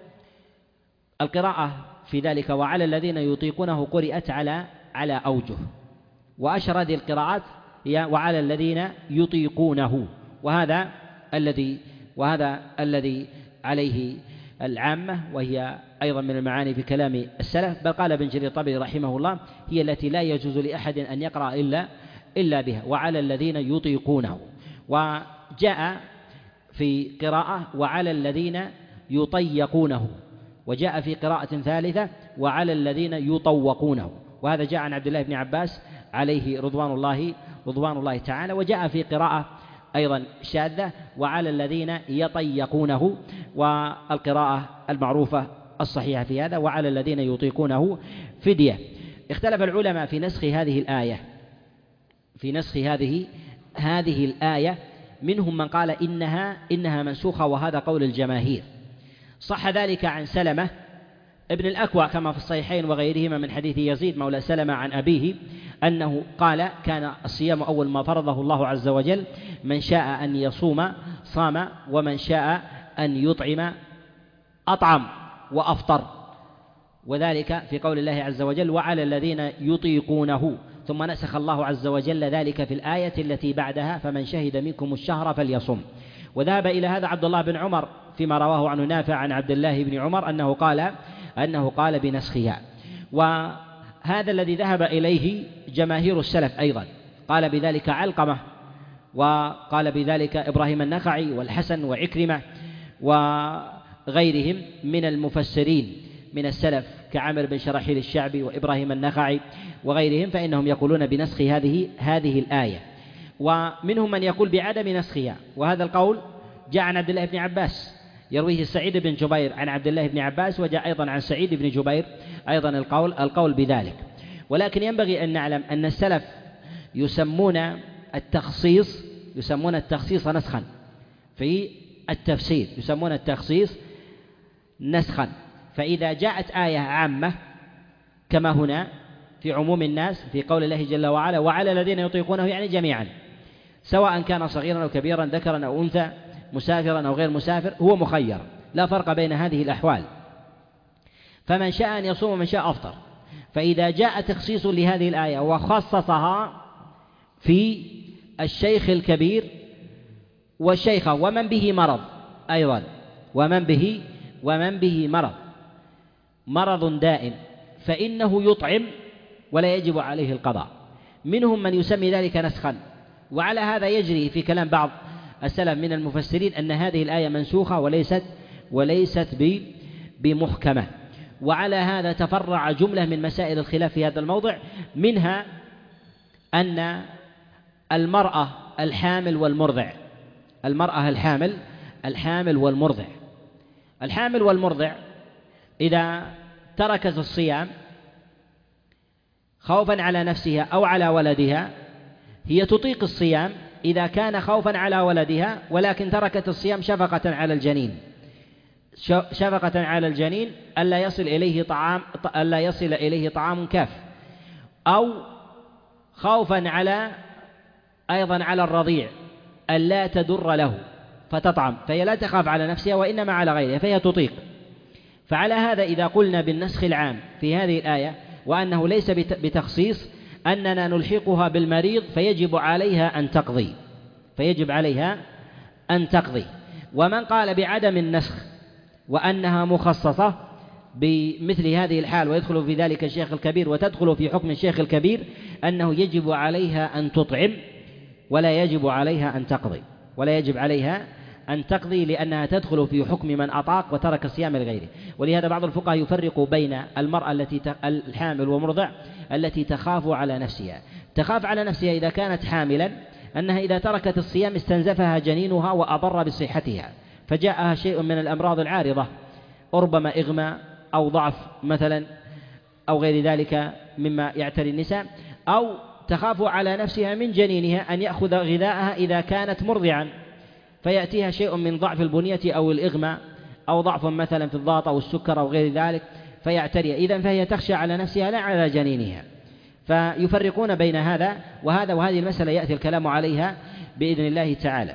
القراءة في ذلك وعلى الذين يطيقونه قرأت على على أوجه، وأشهر هذه القراءات هي وعلى الذين يطيقونه، وهذا الذي وهذا الذي عليه العامة، وهي أيضا من المعاني في كلام السلف. بل قال ابن جرير الطبري رحمه الله هي التي لا يجوز لأحد أن يقرأ إلا إلا بها، وعلى الذين يطيقونه. وجاء في قراءة وعلى الذين يطيقونه، وجاء في قراءة ثالثة وعلى الذين يطوقونه، وهذا جاء عن عبد الله بن عباس عليه رضوان الله رضوان الله تعالى. وجاء في قراءة أيضا شاذة وعلى الذين يطيقونه، والقراءة المعروفة الصحيحة في هذا وعلى الذين يطيقونه فدية. اختلف العلماء في نسخ هذه الآية في نسخ هذه هذه الآية منهم من قال إنها إنها منسوخة، وهذا قول الجماهير. صح ذلك عن سلمة ابن الأكوع كما في الصحيحين وغيرهما من حديث يزيد مولى سلمة عن أبيه أنه قال كان الصيام أول ما فرضه الله عز وجل، من شاء أن يصوم صام ومن شاء أن يطعم أطعم وأفطر، وذلك في قول الله عز وجل وعلى الذين يطيقونه. ثم نسخ الله عز وجل ذلك في الآية التي بعدها فمن شهد منكم الشهر فليصم. وذهب إلى هذا عبد الله بن عمر فيما رواه عنه نافع عن عبد الله بن عمر أنه قال أنه قال بنسخها. وهذا الذي ذهب إليه جماهير السلف أيضا، قال بذلك علقمة، وقال بذلك إبراهيم النخعي والحسن وعكرمة وغيرهم من المفسرين من السلف كعامر بن شراحيل الشعبي وإبراهيم النخعي وغيرهم، فإنهم يقولون بنسخ هذه هذه الآية. ومنهم من يقول بعدم نسخها، وهذا القول جاء عن عبد الله بن عباس يرويه سعيد بن جبير عن عبد الله بن عباس، وجاء أيضا عن سعيد بن جبير أيضا القول القول بذلك. ولكن ينبغي أن نعلم أن السلف يسمون التخصيص يسمون التخصيص نسخا في التفسير، يسمون التخصيص نسخا. فإذا جاءت آية عامة كما هنا في عموم الناس في قول الله جل وعلا وعلى الذين يطيقونه يعني جميعا، سواء كان صغيرا أو كبيرا ذكرا أو أنثى مسافرا أو غير مسافر، هو مخير لا فرق بين هذه الأحوال، فمن شاء أن يصوم ومن شاء أفطر. فإذا جاء تخصيص لهذه الآية وخصصها في الشيخ الكبير والشيخة ومن به مرض أيضا ومن به ومن به مرض مرض دائم، فإنه يطعم ولا يجب عليه القضاء. منهم من يسمي ذلك نسخا، وعلى هذا يجري في كلام بعض السلف من المفسرين أن هذه الآية منسوخة وليست وليست بمحكمة. وعلى هذا تفرع جملة من مسائل الخلاف في هذا الموضع، منها أن المرأة الحامل والمرضع المرأة الحامل الحامل والمرضع الحامل والمرضع إذا تركت الصيام خوفا على نفسها أو على ولدها هي تطيق الصيام إذا كان خوفا على ولدها، ولكن تركت الصيام شفقة على الجنين شفقة على الجنين ألا يصل إليه طعام ألا يصل إليه طعام كاف، أو خوفا على أيضا على الرضيع ألا تدر له فتطعم، فهي لا تخاف على نفسها وإنما على غيرها فهي تطيق. فعلى هذا إذا قلنا بالنسخ العام في هذه الآية وأنه ليس بتخصيص أننا نلحقها بالمريض فيجب عليها أن تقضي فيجب عليها أن تقضي. ومن قال بعدم النسخ وأنها مخصصة بمثل هذه الحال ويدخل في ذلك الشيخ الكبير وتدخل في حكم الشيخ الكبير أنه يجب عليها أن تطعم ولا يجب عليها أن تقضي ولا يجب عليها أن تقضي لأنها تدخل في حكم من أطاق وترك الصيام لغيره. ولهذا بعض الفقهاء يفرق بين المرأة التي الحامل ومرضع التي تخاف على نفسها تخاف على نفسها إذا كانت حاملا أنها إذا تركت الصيام استنزفها جنينها وأضر بصحتها فجاءها شيء من الأمراض العارضة، ربما إغماء أو ضعف مثلا أو غير ذلك مما يعتري النساء، أو تخاف على نفسها من جنينها أن يأخذ غذاءها إذا كانت مرضعا، فيأتيها شيء من ضعف البنية أو الإغماء أو ضعف مثلا في الضغط أو السكر أو غير ذلك فيعتري، إذن فهي تخشى على نفسها لا على جنينها. فيفرقون بين هذا وهذا، وهذه المسألة يأتي الكلام عليها بإذن الله تعالى.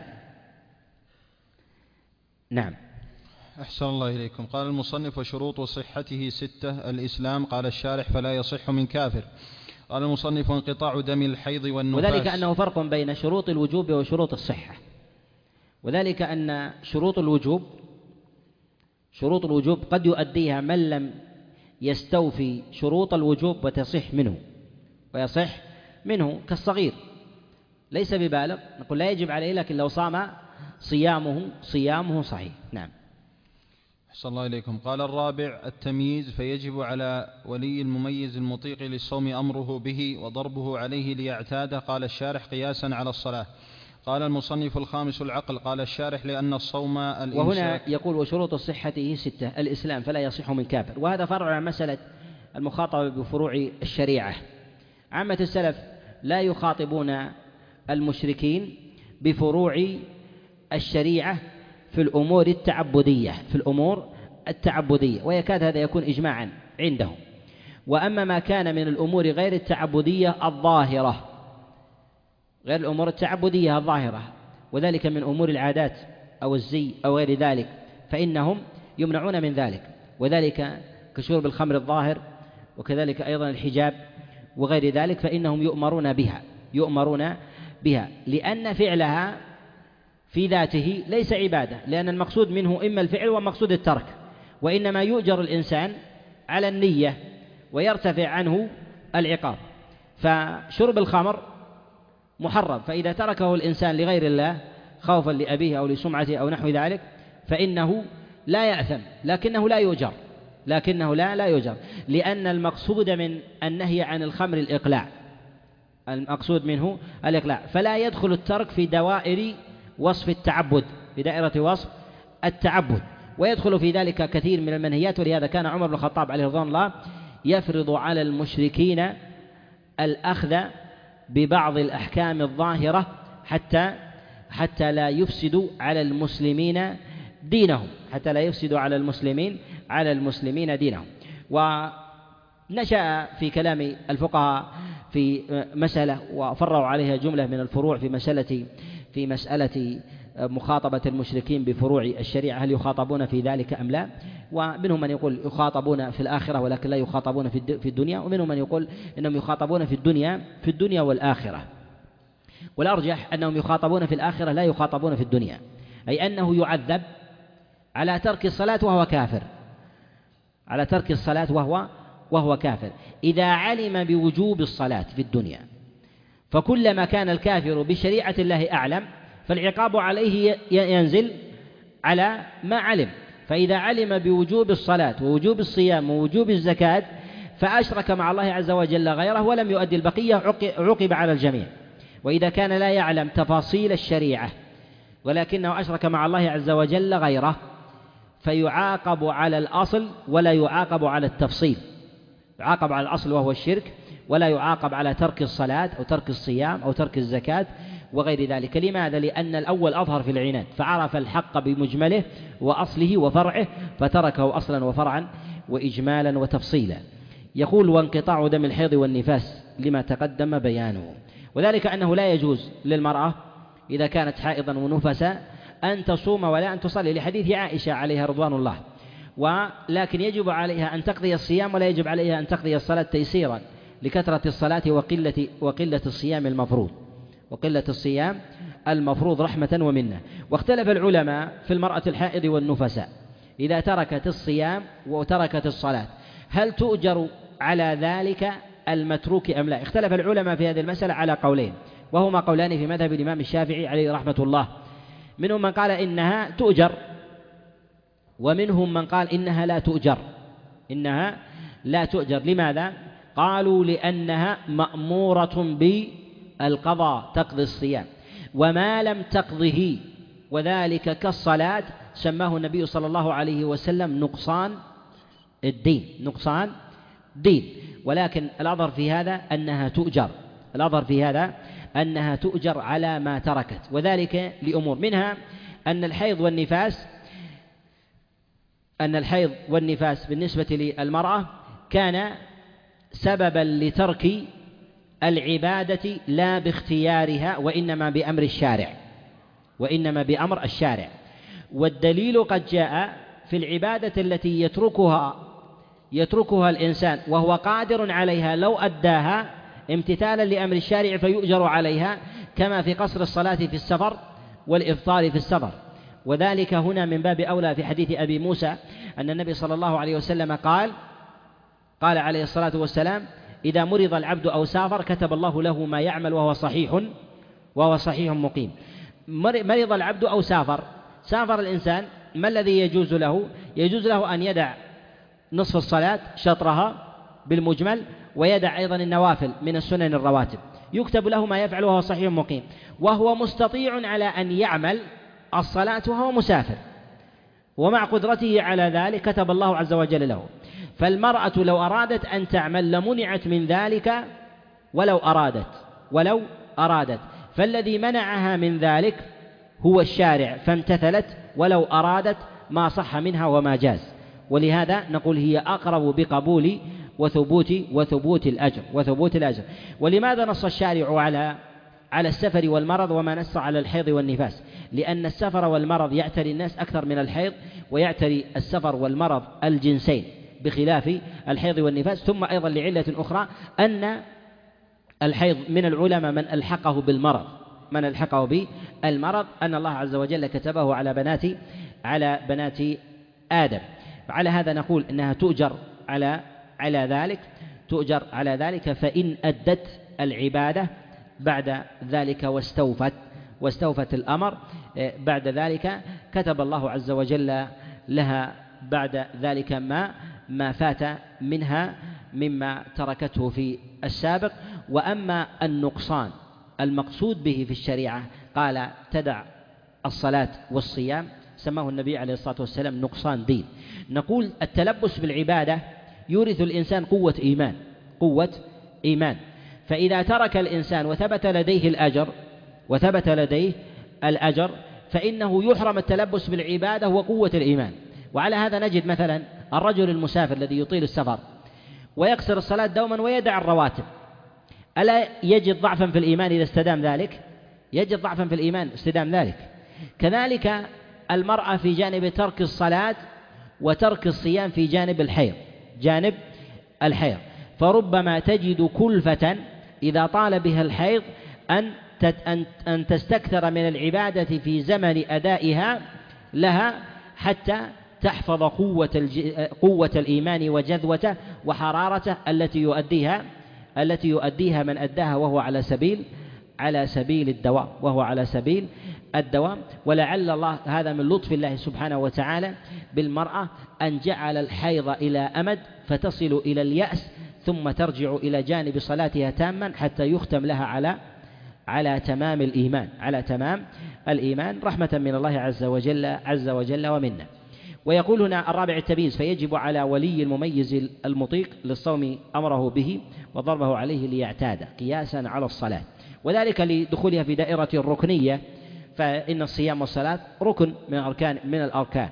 نعم. أحسن الله إليكم. قال المصنف: وشروط صحته ستة: الإسلام. قال الشارح: فلا يصح من كافر. قال المصنف: انقطاع دم الحيض والنفاس. وذلك أنه فرق بين شروط الوجوب وشروط الصحة، وذلك أن شروط الوجوب شروط الوجوب قد يؤديها من لم يستوفي شروط الوجوب وتصح منه ويصح منه كالصغير ليس ببالغ، نقول لا يجب عليه، لكن لو صام صيامه صيامه صحيح. نعم. أحسن الله إليكم. قال الرابع: التمييز، فيجب على ولي المميز المطيق للصوم أمره به وضربه عليه ليعتاده. قال الشارح: قياسا على الصلاة. قال المصنف: الخامس العقل. قال الشارح: لأن الصوم الإمساك. وهنا يقول: وشروط صحته ستة: الإسلام، فلا يصح من كافر. وهذا فرع عن مسألة المخاطبة بفروع الشريعة. عامة السلف لا يخاطبون المشركين بفروع الشريعة في الأمور التعبدية في الأمور التعبدية ويكاد هذا يكون إجماعا عندهم. وأما ما كان من الأمور غير التعبدية الظاهرة غير الأمور التعبدية الظاهرة وذلك من أمور العادات أو الزي أو غير ذلك، فإنهم يمنعون من ذلك، وذلك كشرب الخمر الظاهر، وكذلك أيضا الحجاب وغير ذلك، فإنهم يؤمرون بها يؤمرون بها لأن فعلها في ذاته ليس عبادة، لأن المقصود منه إما الفعل ومقصود الترك، وإنما يؤجر الإنسان على النية ويرتفع عنه العقاب. فشرب الخمر محرم، فإذا تركه الإنسان لغير الله خوفا لأبيه أو لسمعته أو نحو ذلك فإنه لا يأثم، لكنه لا يؤجر لكنه لا لا يؤجر لأن المقصود من النهي عن الخمر الإقلاع المقصود منه الإقلاع، فلا يدخل الترك في دوائر وصف التعبد في دائرة وصف التعبد، ويدخل في ذلك كثير من المنهيات. ولهذا كان عمر بن الخطاب عليه رضوان الله يفرض على المشركين الأخذ ببعض الأحكام الظاهرة حتى حتى لا يفسدوا على المسلمين دينهم حتى لا يفسدوا على المسلمين على المسلمين دينهم. ونشأ في كلام الفقهاء في مسألة وفرعوا عليها جملة من الفروع في مسألة في مسألة مخاطبة المشركين بفروع الشريعة، هل يخاطبون في ذلك أم لا؟ ومنهم من يقول يخاطبون في الآخرة ولكن لا يخاطبون في الدنيا، ومنهم من يقول إنهم يخاطبون في الدنيا في الدنيا والآخرة، والأرجح أنهم يخاطبون في الآخرة لا يخاطبون في الدنيا، أي أنه يعذب على ترك الصلاة وهو كافر على ترك الصلاة وهو وهو كافر إذا علم بوجوب الصلاة في الدنيا، فكلما كان الكافر بشريعة الله أعلم فالعقاب عليه ينزل على ما علم. فإذا علم بوجوب الصلاة ووجوب الصيام ووجوب الزكاة فأشرك مع الله عز وجل غيره ولم يؤدي البقية عُقب على الجميع. وإذا كان لا يعلم تفاصيل الشريعة ولكنه أشرك مع الله عز وجل غيره فيعاقب على الأصل ولا يعاقب على التفصيل، يعاقب على الأصل وهو الشرك ولا يعاقب على ترك الصلاة أو ترك الصيام أو ترك الزكاة وغير ذلك. لماذا؟ لأن الأول أظهر في العناد فعرف الحق بمجمله وأصله وفرعه فتركه أصلا وفرعا وإجمالا وتفصيلا. يقول: وانقطاع دم الحيض والنفاس لما تقدم بيانه، وذلك أنه لا يجوز للمرأة إذا كانت حائضا ونفسا أن تصوم ولا أن تصلي لحديث عائشة عليها رضوان الله، ولكن يجب عليها أن تقضي الصيام ولا يجب عليها أن تقضي الصلاة تيسيرا لكثرة الصلاة وقلة وقلة الصيام المفروض وقلة الصيام المفروض رحمة ومنة. واختلف العلماء في المرأة الحائض والنفساء إذا تركت الصيام وتركت الصلاة هل تؤجر على ذلك المتروك أم لا؟ اختلف العلماء في هذه المسألة على قولين، وهما قولان في مذهب الإمام الشافعي عليه رحمة الله. منهم من قال إنها تؤجر ومنهم من قال إنها لا تؤجر إنها لا تؤجر. لماذا؟ قالوا لأنها مأمورة بالقضاء تقضي الصيام، وما لم تقضه وذلك كالصلاة سماه النبي صلى الله عليه وسلم نقصان الدين نقصان دين. ولكن الأظهر في هذا أنها تؤجر الأظهر في هذا أنها تؤجر على ما تركت، وذلك لأمور، منها أن الحيض والنفاس أن الحيض والنفاس بالنسبة للمرأة كان سببا لترك العبادة لا باختيارها وإنما بأمر الشارع وإنما بأمر الشارع والدليل قد جاء في العبادة التي يتركها يتركها الإنسان وهو قادر عليها لو أداها امتثالا لأمر الشارع فيؤجر عليها، كما في قصر الصلاة في السفر والإفطار في السفر. وذلك هنا من باب أولى في حديث أبي موسى أن النبي صلى الله عليه وسلم قال قال عليه الصلاة والسلام: إذا مرض العبد أو سافر كتب الله له ما يعمل وهو صحيح وهو صحيح مقيم. مرض العبد أو سافر سافر الإنسان، ما الذي يجوز له؟ يجوز له أن يدع نصف الصلاة شطرها بالمجمل، ويدع أيضا النوافل من السنن الرواتب، يكتب له ما يفعل وهو صحيح مقيم، وهو مستطيع على أن يعمل الصلاة وهو مسافر، ومع قدرته على ذلك كتب الله عز وجل له. فالمرأة لو أرادت أن تعمل لمنعت من ذلك ولو أرادت ولو أرادت فالذي منعها من ذلك هو الشارع فامتثلت، ولو أرادت ما صح منها وما جاز. ولهذا نقول هي أقرب بقبول وثبوت وثبوت الأجر وثبوت الأجر. ولماذا نص الشارع على على السفر والمرض وما نص على الحيض والنفاس؟ لأن السفر والمرض يعتري الناس أكثر من الحيض، ويعتري السفر والمرض الجنسين بخلاف الحيض والنفاس. ثم أيضا لعلة أخرى أن الحيض من العلماء من ألحقه بالمرض من ألحقه بالمرض أن الله عز وجل كتبه على بنات على بنات آدم. على هذا نقول أنها تؤجر على على ذلك تؤجر على ذلك فإن أدت العبادة بعد ذلك واستوفت واستوفت الأمر بعد ذلك كتب الله عز وجل لها بعد ذلك ما ما فات منها مما تركته في السابق. وأما النقصان المقصود به في الشريعة قال تدع الصلاة والصيام، سماه النبي عليه الصلاة والسلام نقصان دين. نقول التلبس بالعبادة يورث الإنسان قوة إيمان قوة إيمان فإذا ترك الإنسان وثبت لديه الأجر وثبت لديه الأجر فإنه يحرم التلبس بالعبادة وقوة الإيمان. وعلى هذا نجد مثلا الرجل المسافر الذي يطيل السفر ويقصر الصلاة دوما ويدع الرواتب، ألا يجد ضعفا في الإيمان إذا استدام ذلك؟ يجد ضعفا في الإيمان استدام ذلك. كذلك المرأة في جانب ترك الصلاة وترك الصيام في جانب الحيض جانب الحيض فربما تجد كلفة إذا طال بها الحيض أن أن تستكثر من العبادة في زمن أدائها لها حتى تحفظ قوة قوة الإيمان وجذوته وحرارته التي يؤديها التي يؤديها من أداها وهو على سبيل على سبيل الدوام وهو على سبيل الدوام. ولعل الله هذا من لطف الله سبحانه وتعالى بالمرأة أن جعل الحيض إلى أمد فتصل إلى اليأس ثم ترجع إلى جانب صلاتها تاما حتى يختم لها على على تمام الإيمان على تمام الإيمان رحمة من الله عز وجل عز وجل ومنا. ويقول هنا الرابع التمييز: فيجب على ولي المميز المطيق للصوم أمره به وضربه عليه ليعتاد قياسا على الصلاة، وذلك لدخولها في دائرة الركنية، فإن الصيام والصلاة ركن من أركان من الأركان،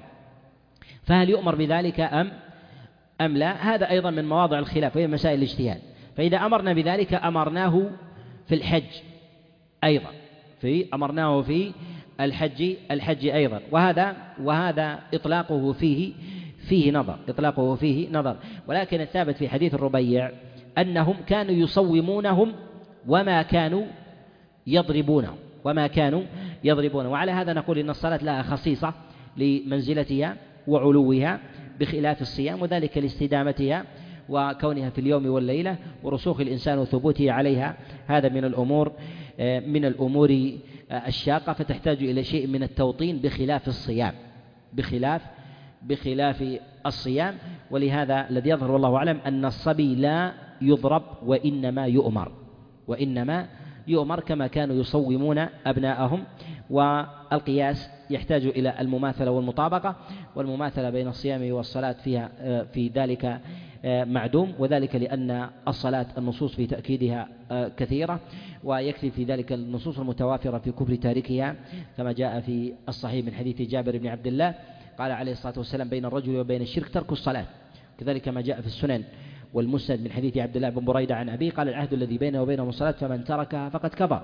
فهل يؤمر بذلك أم أم لا؟ هذا أيضا من مواضع الخلاف وهي مسائل الاجتهاد. فإذا أمرنا بذلك أمرناه في الحج أيضا في أمرناه في الحج الحج أيضا، وهذا وهذا إطلاقه فيه فيه نظر إطلاقه فيه نظر ولكن الثابت في حديث الربيع أنهم كانوا يصومونهم وما كانوا يضربونهم وما كانوا يضربون. وعلى هذا نقول إن الصلاة لها خصيصة لمنزلتها وعلوها بخلاف الصيام، وذلك لاستدامتها وكونها في اليوم والليلة ورسوخ الإنسان وثبوته عليها. هذا من الأمور من الأمور الشاقة فتحتاج إلى شيء من التوطين بخلاف الصيام بخلاف بخلاف الصيام. ولهذا الذي يظهر والله أعلم أن الصبي لا يضرب وإنما يؤمر وإنما يؤمر كما كانوا يصومون أبناءهم. والقياس يحتاج إلى المماثلة والمطابقة، والمماثلة بين الصيام والصلاة فيها في ذلك معدوم، وذلك لأن الصلاة النصوص في تأكيدها كثيرة، ويكفي في ذلك النصوص المتوافرة في كفر تاركها، كما جاء في الصحيح من حديث جابر بن عبد الله قال عليه الصلاة والسلام: بين الرجل وبين الشرك ترك الصلاة. كذلك ما جاء في السنن والمسند من حديث عبد الله بن بريدة عن أبيه قال: العهد الذي بينه وبينهم الصلاة فمن تركها فقد كفر.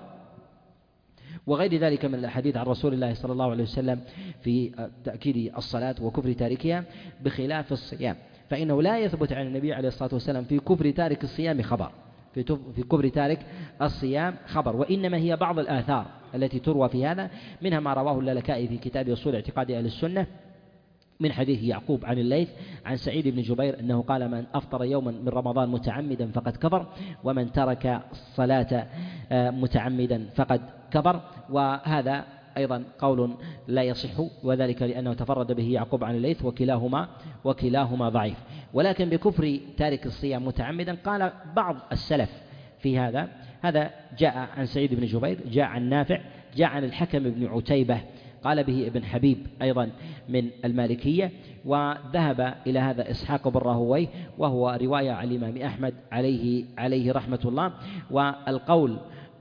وغير ذلك من الأحاديث عن رسول الله صلى الله عليه وسلم في تأكيد الصلاة وكفر تاركها، بخلاف الصيام، فإنه لا يثبت عن النبي عليه الصلاة والسلام في كفر تارك الصيام خبر، في كفر تارك الصيام خبر، وإنما هي بعض الآثار التي تروى في هذا، منها ما رواه اللالكائي في كتاب أصول اعتقاد أهل السنة من حديث يعقوب عن الليث عن سعيد بن جبير أنه قال: من أفطر يوما من رمضان متعمدا فقد كفر، ومن ترك الصلاة متعمدا فقد كفر. وهذا أيضا قول لا يصح، وذلك لأنه تفرد به يعقوب عن الليث، وكلاهما وكلاهما ضعيف. ولكن بكفر تارك الصيام متعمدا قال بعض السلف في هذا، هذا جاء عن سعيد بن جبير، جاء عن نافع، جاء عن الحكم بن عتيبة قال به ابن حبيب أيضا من المالكية، وذهب إلى هذا إسحاق بن راهويه، وهو رواية عن الإمام أحمد عليه عليه رحمة الله. والقول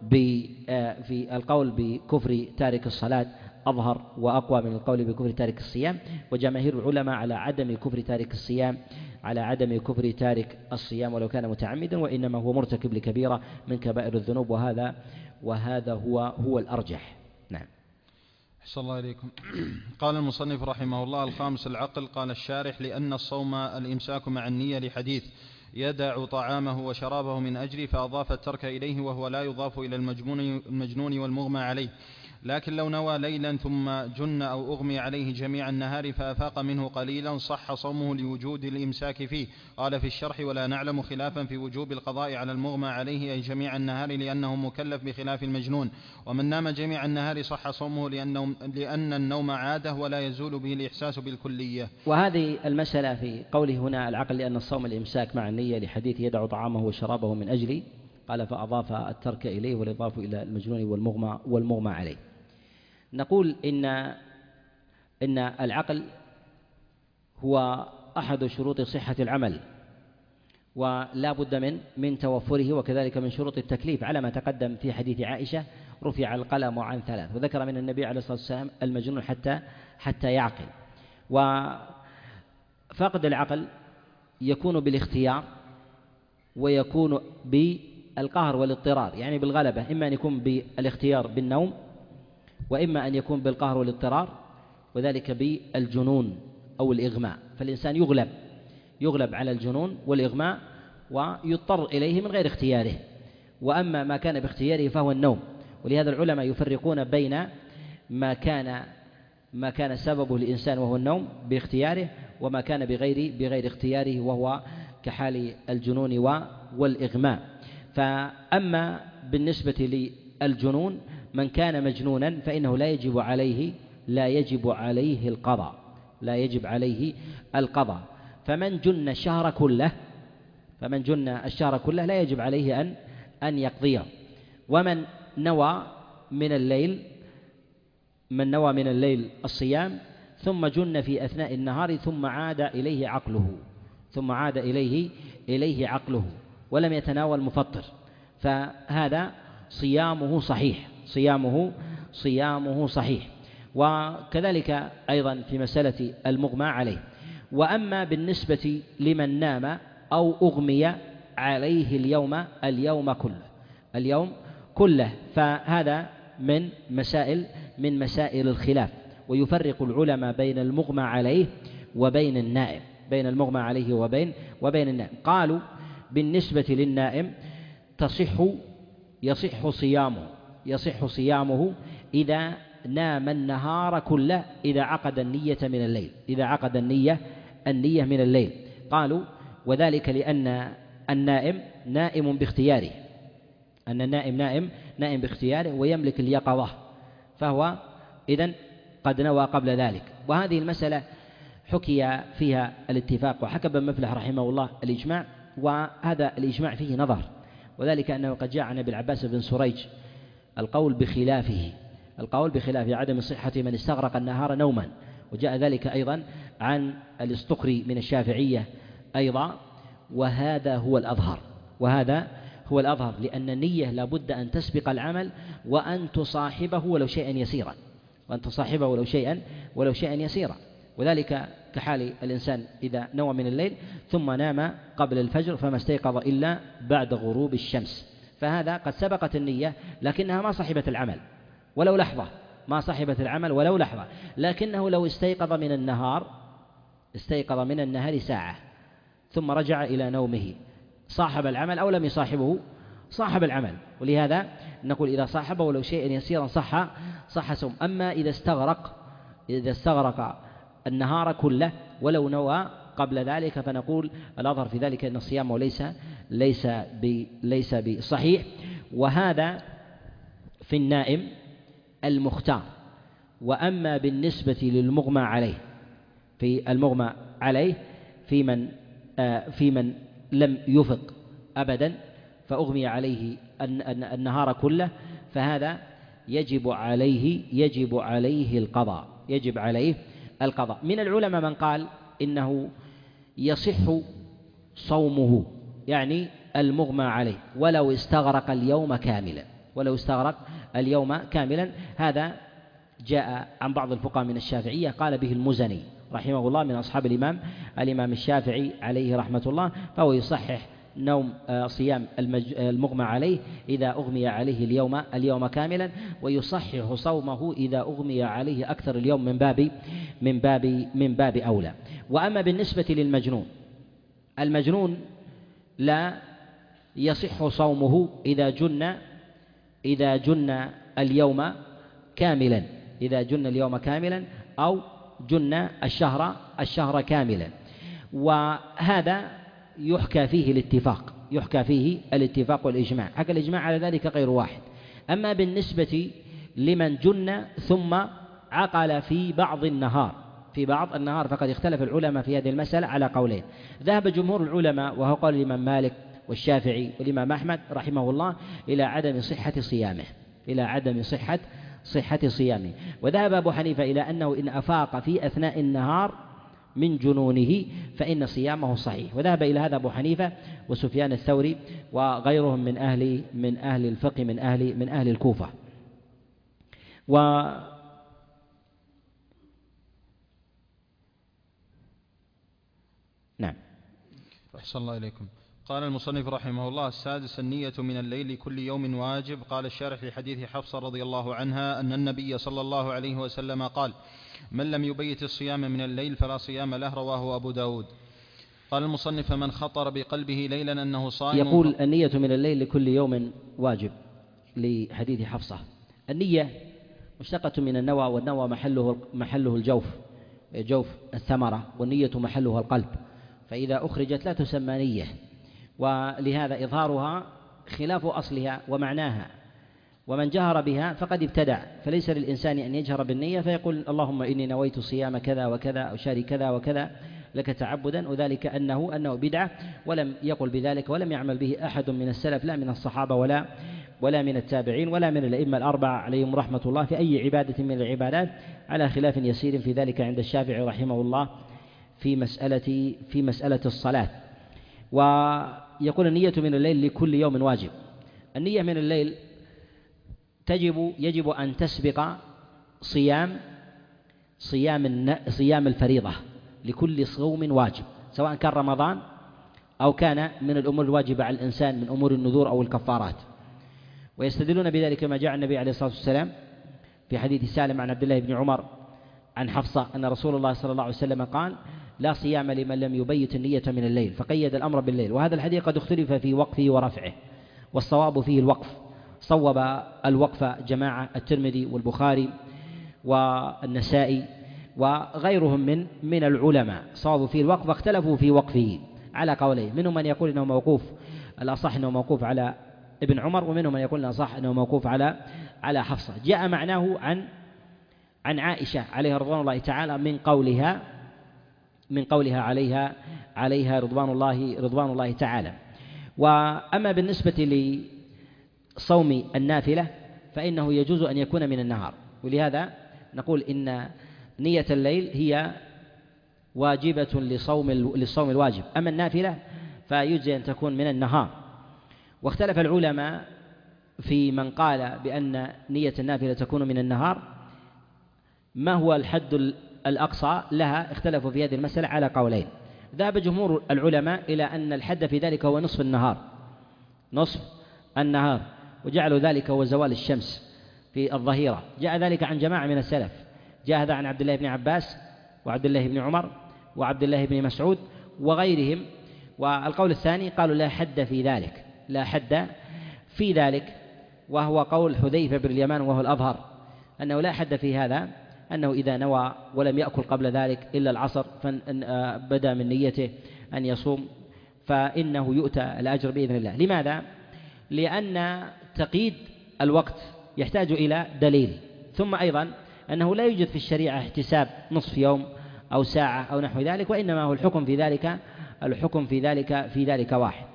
في القول بكفر تارك الصلاة أظهر وأقوى من القول بكفر تارك الصيام، وجماهير العلماء على عدم كفر تارك الصيام على عدم كفر تارك الصيام ولو كان متعمدا، وإنما هو مرتكب لكبيرة من كبائر الذنوب، وهذا وهذا هو هو الأرجح. نعم. أحسن الله إليكم. قال المصنف رحمه الله: الخامس العقل. قال الشارح: لأن الصوم الإمساك مع النية، لحديث يدع طعامه وشرابه من أجلي، فأضاف الترك إليه، وهو لا يضاف إلى المجنون والمغمى عليه. لكن لو نوى ليلا ثم جن أو أغمي عليه جميع النهار فأفاق منه قليلا صح صومه لوجود الإمساك فيه. قال في الشرح: ولا نعلم خلافا في وجوب القضاء على المغمى عليه أي جميع النهار، لأنه مكلف بخلاف المجنون. ومن نام جميع النهار صح صومه لأنه لأن النوم عادة ولا يزول به الإحساس بالكلية. وهذه المسألة في قوله هنا العقل لأن الصوم الإمساك مع النية، لحديث يدع طعامه وشرابه من أجلي، قال فأضاف الترك إليه والإضافة إلى المجنون والمغمى والمغمى عليه. نقول إن إن العقل هو أحد شروط صحة العمل، ولا بد من من توفره، وكذلك من شروط التكليف على ما تقدم في حديث عائشة: رفع القلم عن ثلاث، وذكر من النبي عليه الصلاة والسلام المجنون حتى حتى يعقل. وفقد العقل يكون بالاختيار، ويكون بالقهر والاضطرار، يعني بالغلبة، إما أن يكون بالاختيار بالنوم، وإما أن يكون بالقهر والاضطرار، وذلك بالجنون أو الإغماء. فالإنسان يغلب يغلب على الجنون والإغماء ويضطر إليه من غير اختياره. وأما ما كان باختياره فهو النوم. ولهذا العلماء يفرقون بين ما كان ما كان سببه الإنسان وهو النوم باختياره، وما كان بغير بغير اختياره وهو كحال الجنون والإغماء. فأما بالنسبة للجنون، من كان مجنونا فإنه لا يجب عليه لا يجب عليه القضاء لا يجب عليه القضاء فمن جن الشهر كله فمن جن الشهر كله لا يجب عليه أن أن يقضيه. ومن نوى من الليل من نوى من الليل الصيام ثم جن في أثناء النهار ثم عاد إليه عقله ثم عاد إليه إليه عقله ولم يتناول مفطر، فهذا صيامه صحيح صيامه صيامه صحيح. وكذلك أيضا في مسألة المغمى عليه. وأما بالنسبة لمن نام أو أغمي عليه اليوم اليوم كله اليوم كله فهذا من مسائل من مسائل الخلاف. ويفرق العلماء بين المغمى عليه وبين النائم بين المغمى عليه وبين وبين النائم. قالوا بالنسبة للنائم تصح يصح صيامه يصح صيامه إذا نام النهار كله إذا عقد النية من الليل إذا عقد النية النية من الليل. قالوا وذلك لأن النائم نائم باختياره أن النائم نائم نائم باختياره ويملك اليقظة، فهو إذن قد نوى قبل ذلك. وهذه المسألة حكي فيها الاتفاق، وحكى ابن مفلح رحمه الله الإجماع، وهذا الإجماع فيه نظر، وذلك أنه قد جاء عن أبي العباس بن سريج القول بخلافه القول بخلاف عدم صحة من استغرق النهار نوما. وجاء ذلك أيضا عن الاستقري من الشافعية أيضا. وهذا هو الأظهر وهذا هو الأظهر لأن النية لابد أن تسبق العمل وأن تصاحبه ولو شيئا يسيرا وأن تصاحبه ولو شيئا ولو شيئا يسيرا وذلك كحال الإنسان إذا نوى من الليل ثم نام قبل الفجر فما استيقظ إلا بعد غروب الشمس، فهذا قد سبقت النية لكنها ما صاحبت العمل ولو لحظة، ما صاحبت العمل ولو لحظة، لكنه لو استيقظ من النهار استيقظ من النهار ساعة ثم رجع إلى نومه صاحب العمل أو لم يصاحبه؟ صاحب العمل. ولهذا نقول إذا صاحبه ولو شيئا يسيرا صح صح صوم. أما إذا استغرق إذا استغرق النهار كله ولو نوى قبل ذلك فنقول الأظهر في ذلك أن الصيام ليس ليس ليس بصحيح. وهذا في النائم المختار. وأما بالنسبة للمغمى عليه في المغمى عليه في من آه في من لم يفق أبدا فأغمي عليه النهار كله فهذا يجب عليه يجب عليه القضاء يجب عليه القضاء. من العلماء من قال إنه يصح صومه يعني المغمى عليه ولو استغرق اليوم كاملا ولو استغرق اليوم كاملا. هذا جاء عن بعض الفقهاء من الشافعية قال به المزني رحمه الله من أصحاب الإمام الإمام الشافعي عليه رحمة الله، فهو يصحح نوم صيام المغمى عليه إذا أغمي عليه اليوم اليوم كاملا، ويصحح صومه إذا أغمي عليه أكثر اليوم من باب من باب من باب أولى. وأما بالنسبة للمجنون المجنون لا يصح صومه إذا جن إذا جن اليوم كاملا إذا جن اليوم كاملا أو جن الشهر الشهر كاملا. وهذا يحكى فيه الاتفاق يحكى فيه الاتفاق والإجماع، حكى الإجماع على ذلك غير واحد. أما بالنسبة لمن جن ثم عقل في بعض النهار في بعض النهار فقد اختلف العلماء في هذه المسألة على قولين. ذهب جمهور العلماء وهو قول الإمام مالك والشافعي والإمام أحمد رحمه الله إلى عدم صحة صيامه إلى عدم صحة صحة صيامه. وذهب أبو حنيفة إلى أنه إن أفاق في أثناء النهار من جنونه فإن صيامه صحيح. وذهب إلى هذا أبو حنيفة وسفيان الثوري وغيرهم من أهل من أهل الفقه من أهل من أهل الكوفة. و نعم. أحسن الله إليكم. قال المصنف رحمه الله: السادس النية من الليل كل يوم واجب. قال الشارح لحديث حفصة رضي الله عنها أن النبي صلى الله عليه وسلم قال: من لم يبيت الصيام من الليل فلا صيام له، رواه أبو داود. قال المصنف: من خطر بقلبه ليلا أنه صائم. يقول النية من الليل لكل يوم واجب لحديث حفصة. النية مشتقة من النوى، والنوى محله محله الجوف جوف الثمرة، والنية محلها القلب، فإذا أخرجت لا تسمى نية، ولهذا إظهارها خلاف أصلها ومعناها. ومن جهر بها فقد ابتدع، فليس للإنسان أن يجهر بالنية فيقول اللهم إني نويت صيام كذا وكذا أو شهر كذا وكذا لك تعبدا، وذلك أنه أنه بدعة، ولم يقل بذلك ولم يعمل به أحد من السلف، لا من الصحابة ولا ولا من التابعين ولا من الأئمة الأربعة عليهم رحمة الله، في أي عبادة من العبادات، على خلاف يسير في ذلك عند الشافعي رحمه الله في مسألة في مسألة الصلاة. ويقول النية من الليل لكل يوم واجب. النية من الليل تجب يجب أن تسبق صيام صيام صيام الفريضة لكل صوم واجب، سواء كان رمضان أو كان من الأمور الواجبة على الإنسان من أمور النذور أو الكفارات. ويستدلون بذلك ما جاء النبي عليه الصلاة والسلام في حديث سالم عن عبد الله بن عمر عن حفصة أن رسول الله صلى الله عليه وسلم قال: لا صيام لمن لم يبيت النية من الليل، فقيد الأمر بالليل. وهذا الحديث قد اختلف في وقفه ورفعه، والصواب فيه الوقف. صوب الوقف جماعة الترمذي والبخاري والنسائي وغيرهم من من العلماء، صوابوا فيه الوقف، واختلفوا في وقفه على قولين، منهم من يقول انه موقوف، الاصح انه موقوف على ابن عمر، ومنهم من يقول الاصح انه موقوف على على حفصة. جاء معناه عن عن عائشة عليها رضوان الله تعالى من قولها من قولها عليها عليها رضوان الله رضوان الله تعالى. وأما بالنسبة لصوم النافلة فإنه يجوز أن يكون من النهار، ولهذا نقول إن نية الليل هي واجبة لصوم للصوم الواجب. أما النافلة فيجزي أن تكون من النهار. واختلف العلماء في من قال بأن نية النافلة تكون من النهار ما هو الحد الأقصى لها، اختلفوا في هذه المسألة على قولين. ذهب جمهور العلماء إلى أن الحد في ذلك هو نصف النهار، نصف النهار، وجعلوا ذلك هو زوال الشمس في الظهيرة. جاء ذلك عن جماعة من السلف، جاء هذا عن عبد الله بن عباس وعبد الله بن عمر وعبد الله بن مسعود وغيرهم. والقول الثاني قالوا لا حد في ذلك، لا حد في ذلك، وهو قول حذيفة بن اليمان، وهو الأظهر أنه لا حد في هذا، أنه إذا نوى ولم يأكل قبل ذلك إلا العصر فبدأ من نيته أن يصوم فإنه يؤتى الأجر بإذن الله. لماذا؟ لأن تقييد الوقت يحتاج إلى دليل، ثم أيضا أنه لا يوجد في الشريعة احتساب نصف يوم أو ساعة أو نحو ذلك، وإنما هو الحكم في ذلك الحكم في ذلك في ذلك واحد.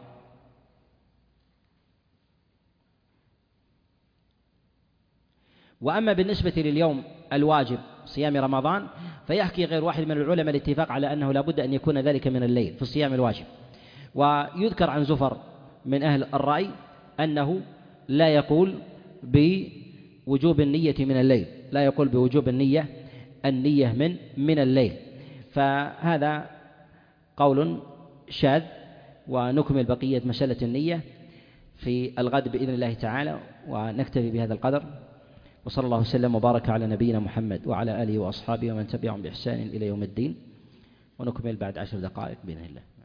وأما بالنسبة لليوم الواجب صيام رمضان فيحكي غير واحد من العلماء الاتفاق على أنه لا بد أن يكون ذلك من الليل في الصيام الواجب. ويذكر عن زفر من أهل الرأي أنه لا يقول بوجوب النية من الليل، لا يقول بوجوب النية النية من من الليل، فهذا قول شاذ. ونكمل بقية مسألة النية في الغد بإذن الله تعالى، ونكتفي بهذا القدر. وصلى الله وسلم وبارك على نبينا محمد وعلى آله وأصحابه ومن تبعهم بإحسان إلى يوم الدين، ونكمل بعد عشر دقائق بإذن الله.